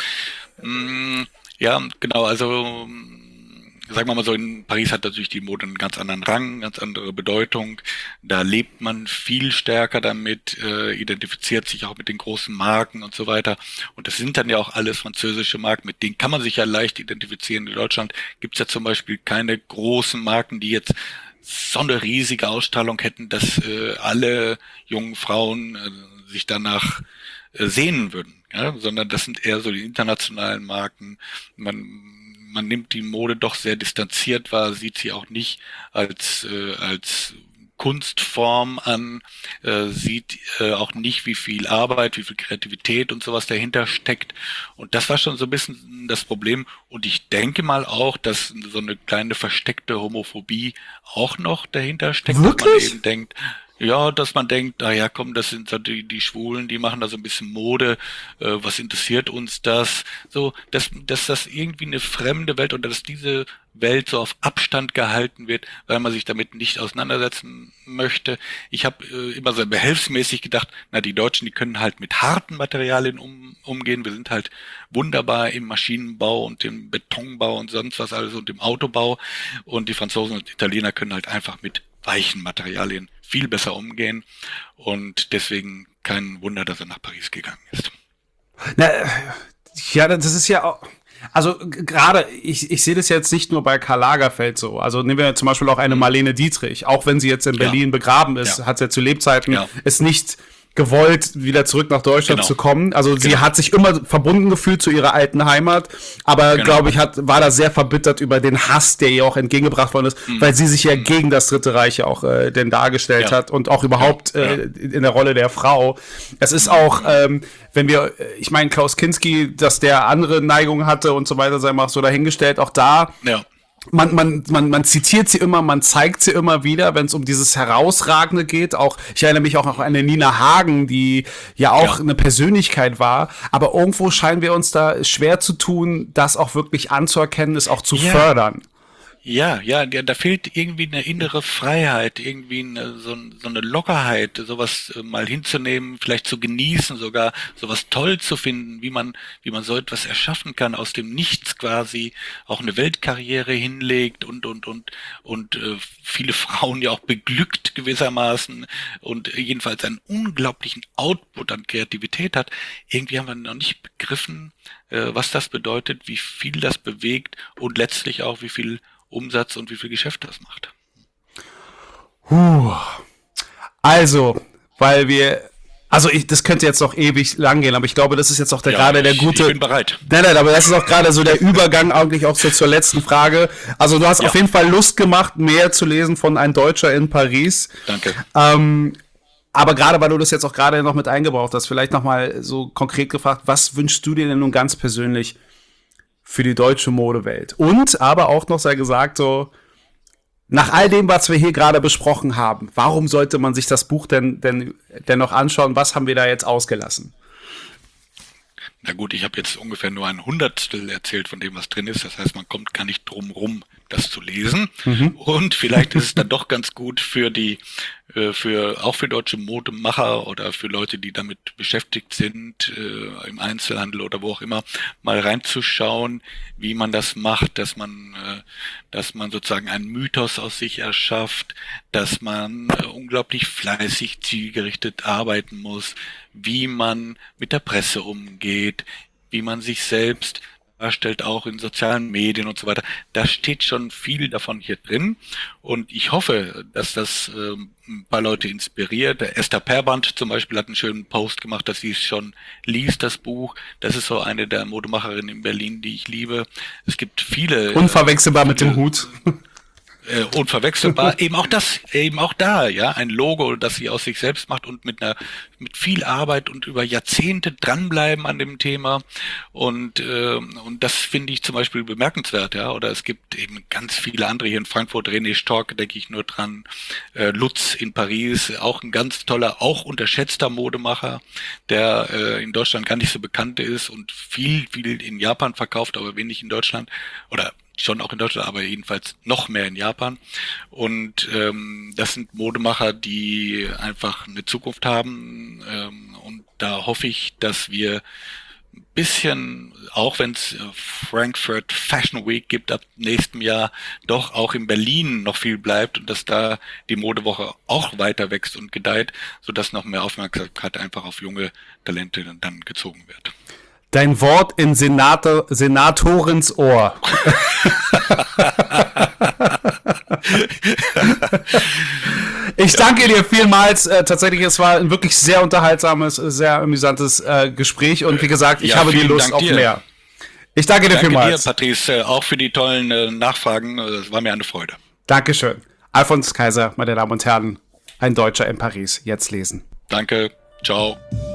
Ja, genau. Also sagen wir mal so, in Paris hat natürlich die Mode einen ganz anderen Rang, ganz andere Bedeutung. Da lebt man viel stärker damit, identifiziert sich auch mit den großen Marken und so weiter. Und das sind dann ja auch alles französische Marken, mit denen kann man sich ja leicht identifizieren. In Deutschland gibt's ja zum Beispiel keine großen Marken, die jetzt so eine riesige Ausstrahlung hätten, dass alle jungen Frauen sich danach sehnen würden. Ja? Sondern das sind eher so die internationalen Marken. Man nimmt die Mode doch sehr distanziert wahr, sieht sie auch nicht als Kunstform an, sieht auch nicht, wie viel Arbeit, wie viel Kreativität und sowas dahinter steckt. Und das war schon so ein bisschen das Problem. Und ich denke mal auch, dass so eine kleine versteckte Homophobie auch noch dahinter steckt. Wirklich? Dass man eben denkt, dass man denkt, ja komm, das sind so die Schwulen, die machen da so ein bisschen Mode, was interessiert uns das? So, dass das irgendwie eine fremde Welt oder dass diese Welt so auf Abstand gehalten wird, weil man sich damit nicht auseinandersetzen möchte. Ich habe immer so behelfsmäßig gedacht, die Deutschen, die können halt mit harten Materialien umgehen. Wir sind halt wunderbar im Maschinenbau und im Betonbau und sonst was alles und im Autobau. Und die Franzosen und Italiener können halt einfach mit weichen Materialien viel besser umgehen und deswegen kein Wunder, dass er nach Paris gegangen ist. Ja, das ist ja auch, also gerade, ich sehe das jetzt nicht nur bei Karl Lagerfeld so, also nehmen wir zum Beispiel auch eine Marlene Dietrich, auch wenn sie jetzt in Berlin begraben ist, hat sie ja zu Lebzeiten es nicht gewollt, wieder zurück nach Deutschland zu kommen. Also sie hat sich immer verbunden gefühlt zu ihrer alten Heimat, aber glaube ich, war da sehr verbittert über den Hass, der ihr auch entgegengebracht worden ist, weil sie sich ja gegen das Dritte Reich auch denn dargestellt hat und auch überhaupt in der Rolle der Frau. Es ist auch, wenn wir, ich meine, Klaus Kinski, dass der andere Neigungen hatte und so weiter, sei mal so dahingestellt, auch da man zitiert sie immer, man zeigt sie immer wieder, wenn es um dieses Herausragende geht. Auch ich erinnere mich auch an eine Nina Hagen, die ja auch eine Persönlichkeit war. Aber irgendwo scheinen wir uns da schwer zu tun, das auch wirklich anzuerkennen, es auch zu fördern. Ja, da fehlt irgendwie eine innere Freiheit, irgendwie so eine Lockerheit, sowas mal hinzunehmen, vielleicht zu genießen, sogar sowas toll zu finden, wie man so etwas erschaffen kann, aus dem Nichts quasi auch eine Weltkarriere hinlegt und viele Frauen ja auch beglückt gewissermaßen und jedenfalls einen unglaublichen Output an Kreativität hat. Irgendwie haben wir noch nicht begriffen, was das bedeutet, wie viel das bewegt und letztlich auch wie viel Umsatz und wie viel Geschäft das macht. Also, das könnte jetzt noch ewig lang gehen, aber ich glaube, das ist jetzt auch gerade der gute... Ich bin bereit. Nein, aber das ist auch gerade so der Übergang eigentlich auch zur letzten Frage. Also du hast auf jeden Fall Lust gemacht, mehr zu lesen von Ein Deutscher in Paris. Danke. Aber gerade, weil du das jetzt auch gerade noch mit eingebaut hast, vielleicht nochmal so konkret gefragt, was wünschst du dir denn nun ganz persönlich für die deutsche Modewelt? Und aber auch noch sei gesagt, so nach all dem, was wir hier gerade besprochen haben, warum sollte man sich das Buch denn noch anschauen? Was haben wir da jetzt ausgelassen? Na gut, ich habe jetzt ungefähr nur ein Hundertstel erzählt von dem, was drin ist. Das heißt, man kommt gar nicht drum rum, das zu lesen. Und vielleicht ist es dann doch ganz gut für auch für deutsche Modemacher oder für Leute, die damit beschäftigt sind, im Einzelhandel oder wo auch immer, mal reinzuschauen, wie man das macht, dass man sozusagen einen Mythos aus sich erschafft, dass man unglaublich fleißig, zielgerichtet arbeiten muss, wie man mit der Presse umgeht, wie man sich selbst darstellt, auch in sozialen Medien und so weiter. Da steht schon viel davon hier drin und ich hoffe, dass das ein paar Leute inspiriert. Der Esther Perband zum Beispiel hat einen schönen Post gemacht, dass sie es schon liest, das Buch. Das ist so eine der Modemacherinnen in Berlin, die ich liebe. Es gibt viele... Unverwechselbar mit dem Hut. Unverwechselbar. Eben auch da, ja, ein Logo, das sie aus sich selbst macht und mit viel Arbeit und über Jahrzehnte dranbleiben an dem Thema. Und das finde ich zum Beispiel bemerkenswert, ja. Oder es gibt eben ganz viele andere hier in Frankfurt, René Stork, denke ich nur dran, Lutz in Paris, auch ein ganz toller, auch unterschätzter Modemacher, der in Deutschland gar nicht so bekannt ist und viel in Japan verkauft, aber wenig in Deutschland. Oder schon auch in Deutschland, aber jedenfalls noch mehr in Japan. Und das sind Modemacher, die einfach eine Zukunft haben. Und da hoffe ich, dass wir ein bisschen, auch wenn es Frankfurt Fashion Week gibt ab nächstem Jahr, doch auch in Berlin noch viel bleibt und dass da die Modewoche auch weiter wächst und gedeiht, sodass noch mehr Aufmerksamkeit einfach auf junge Talente dann gezogen wird. Dein Wort in Senatorens Ohr. Ich danke dir vielmals. Tatsächlich, es war ein wirklich sehr unterhaltsames, sehr amüsantes Gespräch. Und wie gesagt, ich habe die Lust auf mehr. Ich danke dir vielmals. Danke dir, Patrice, auch für die tollen Nachfragen. Es war mir eine Freude. Dankeschön. Alfons Kaiser, meine Damen und Herren, ein Deutscher in Paris. Jetzt lesen. Danke. Ciao.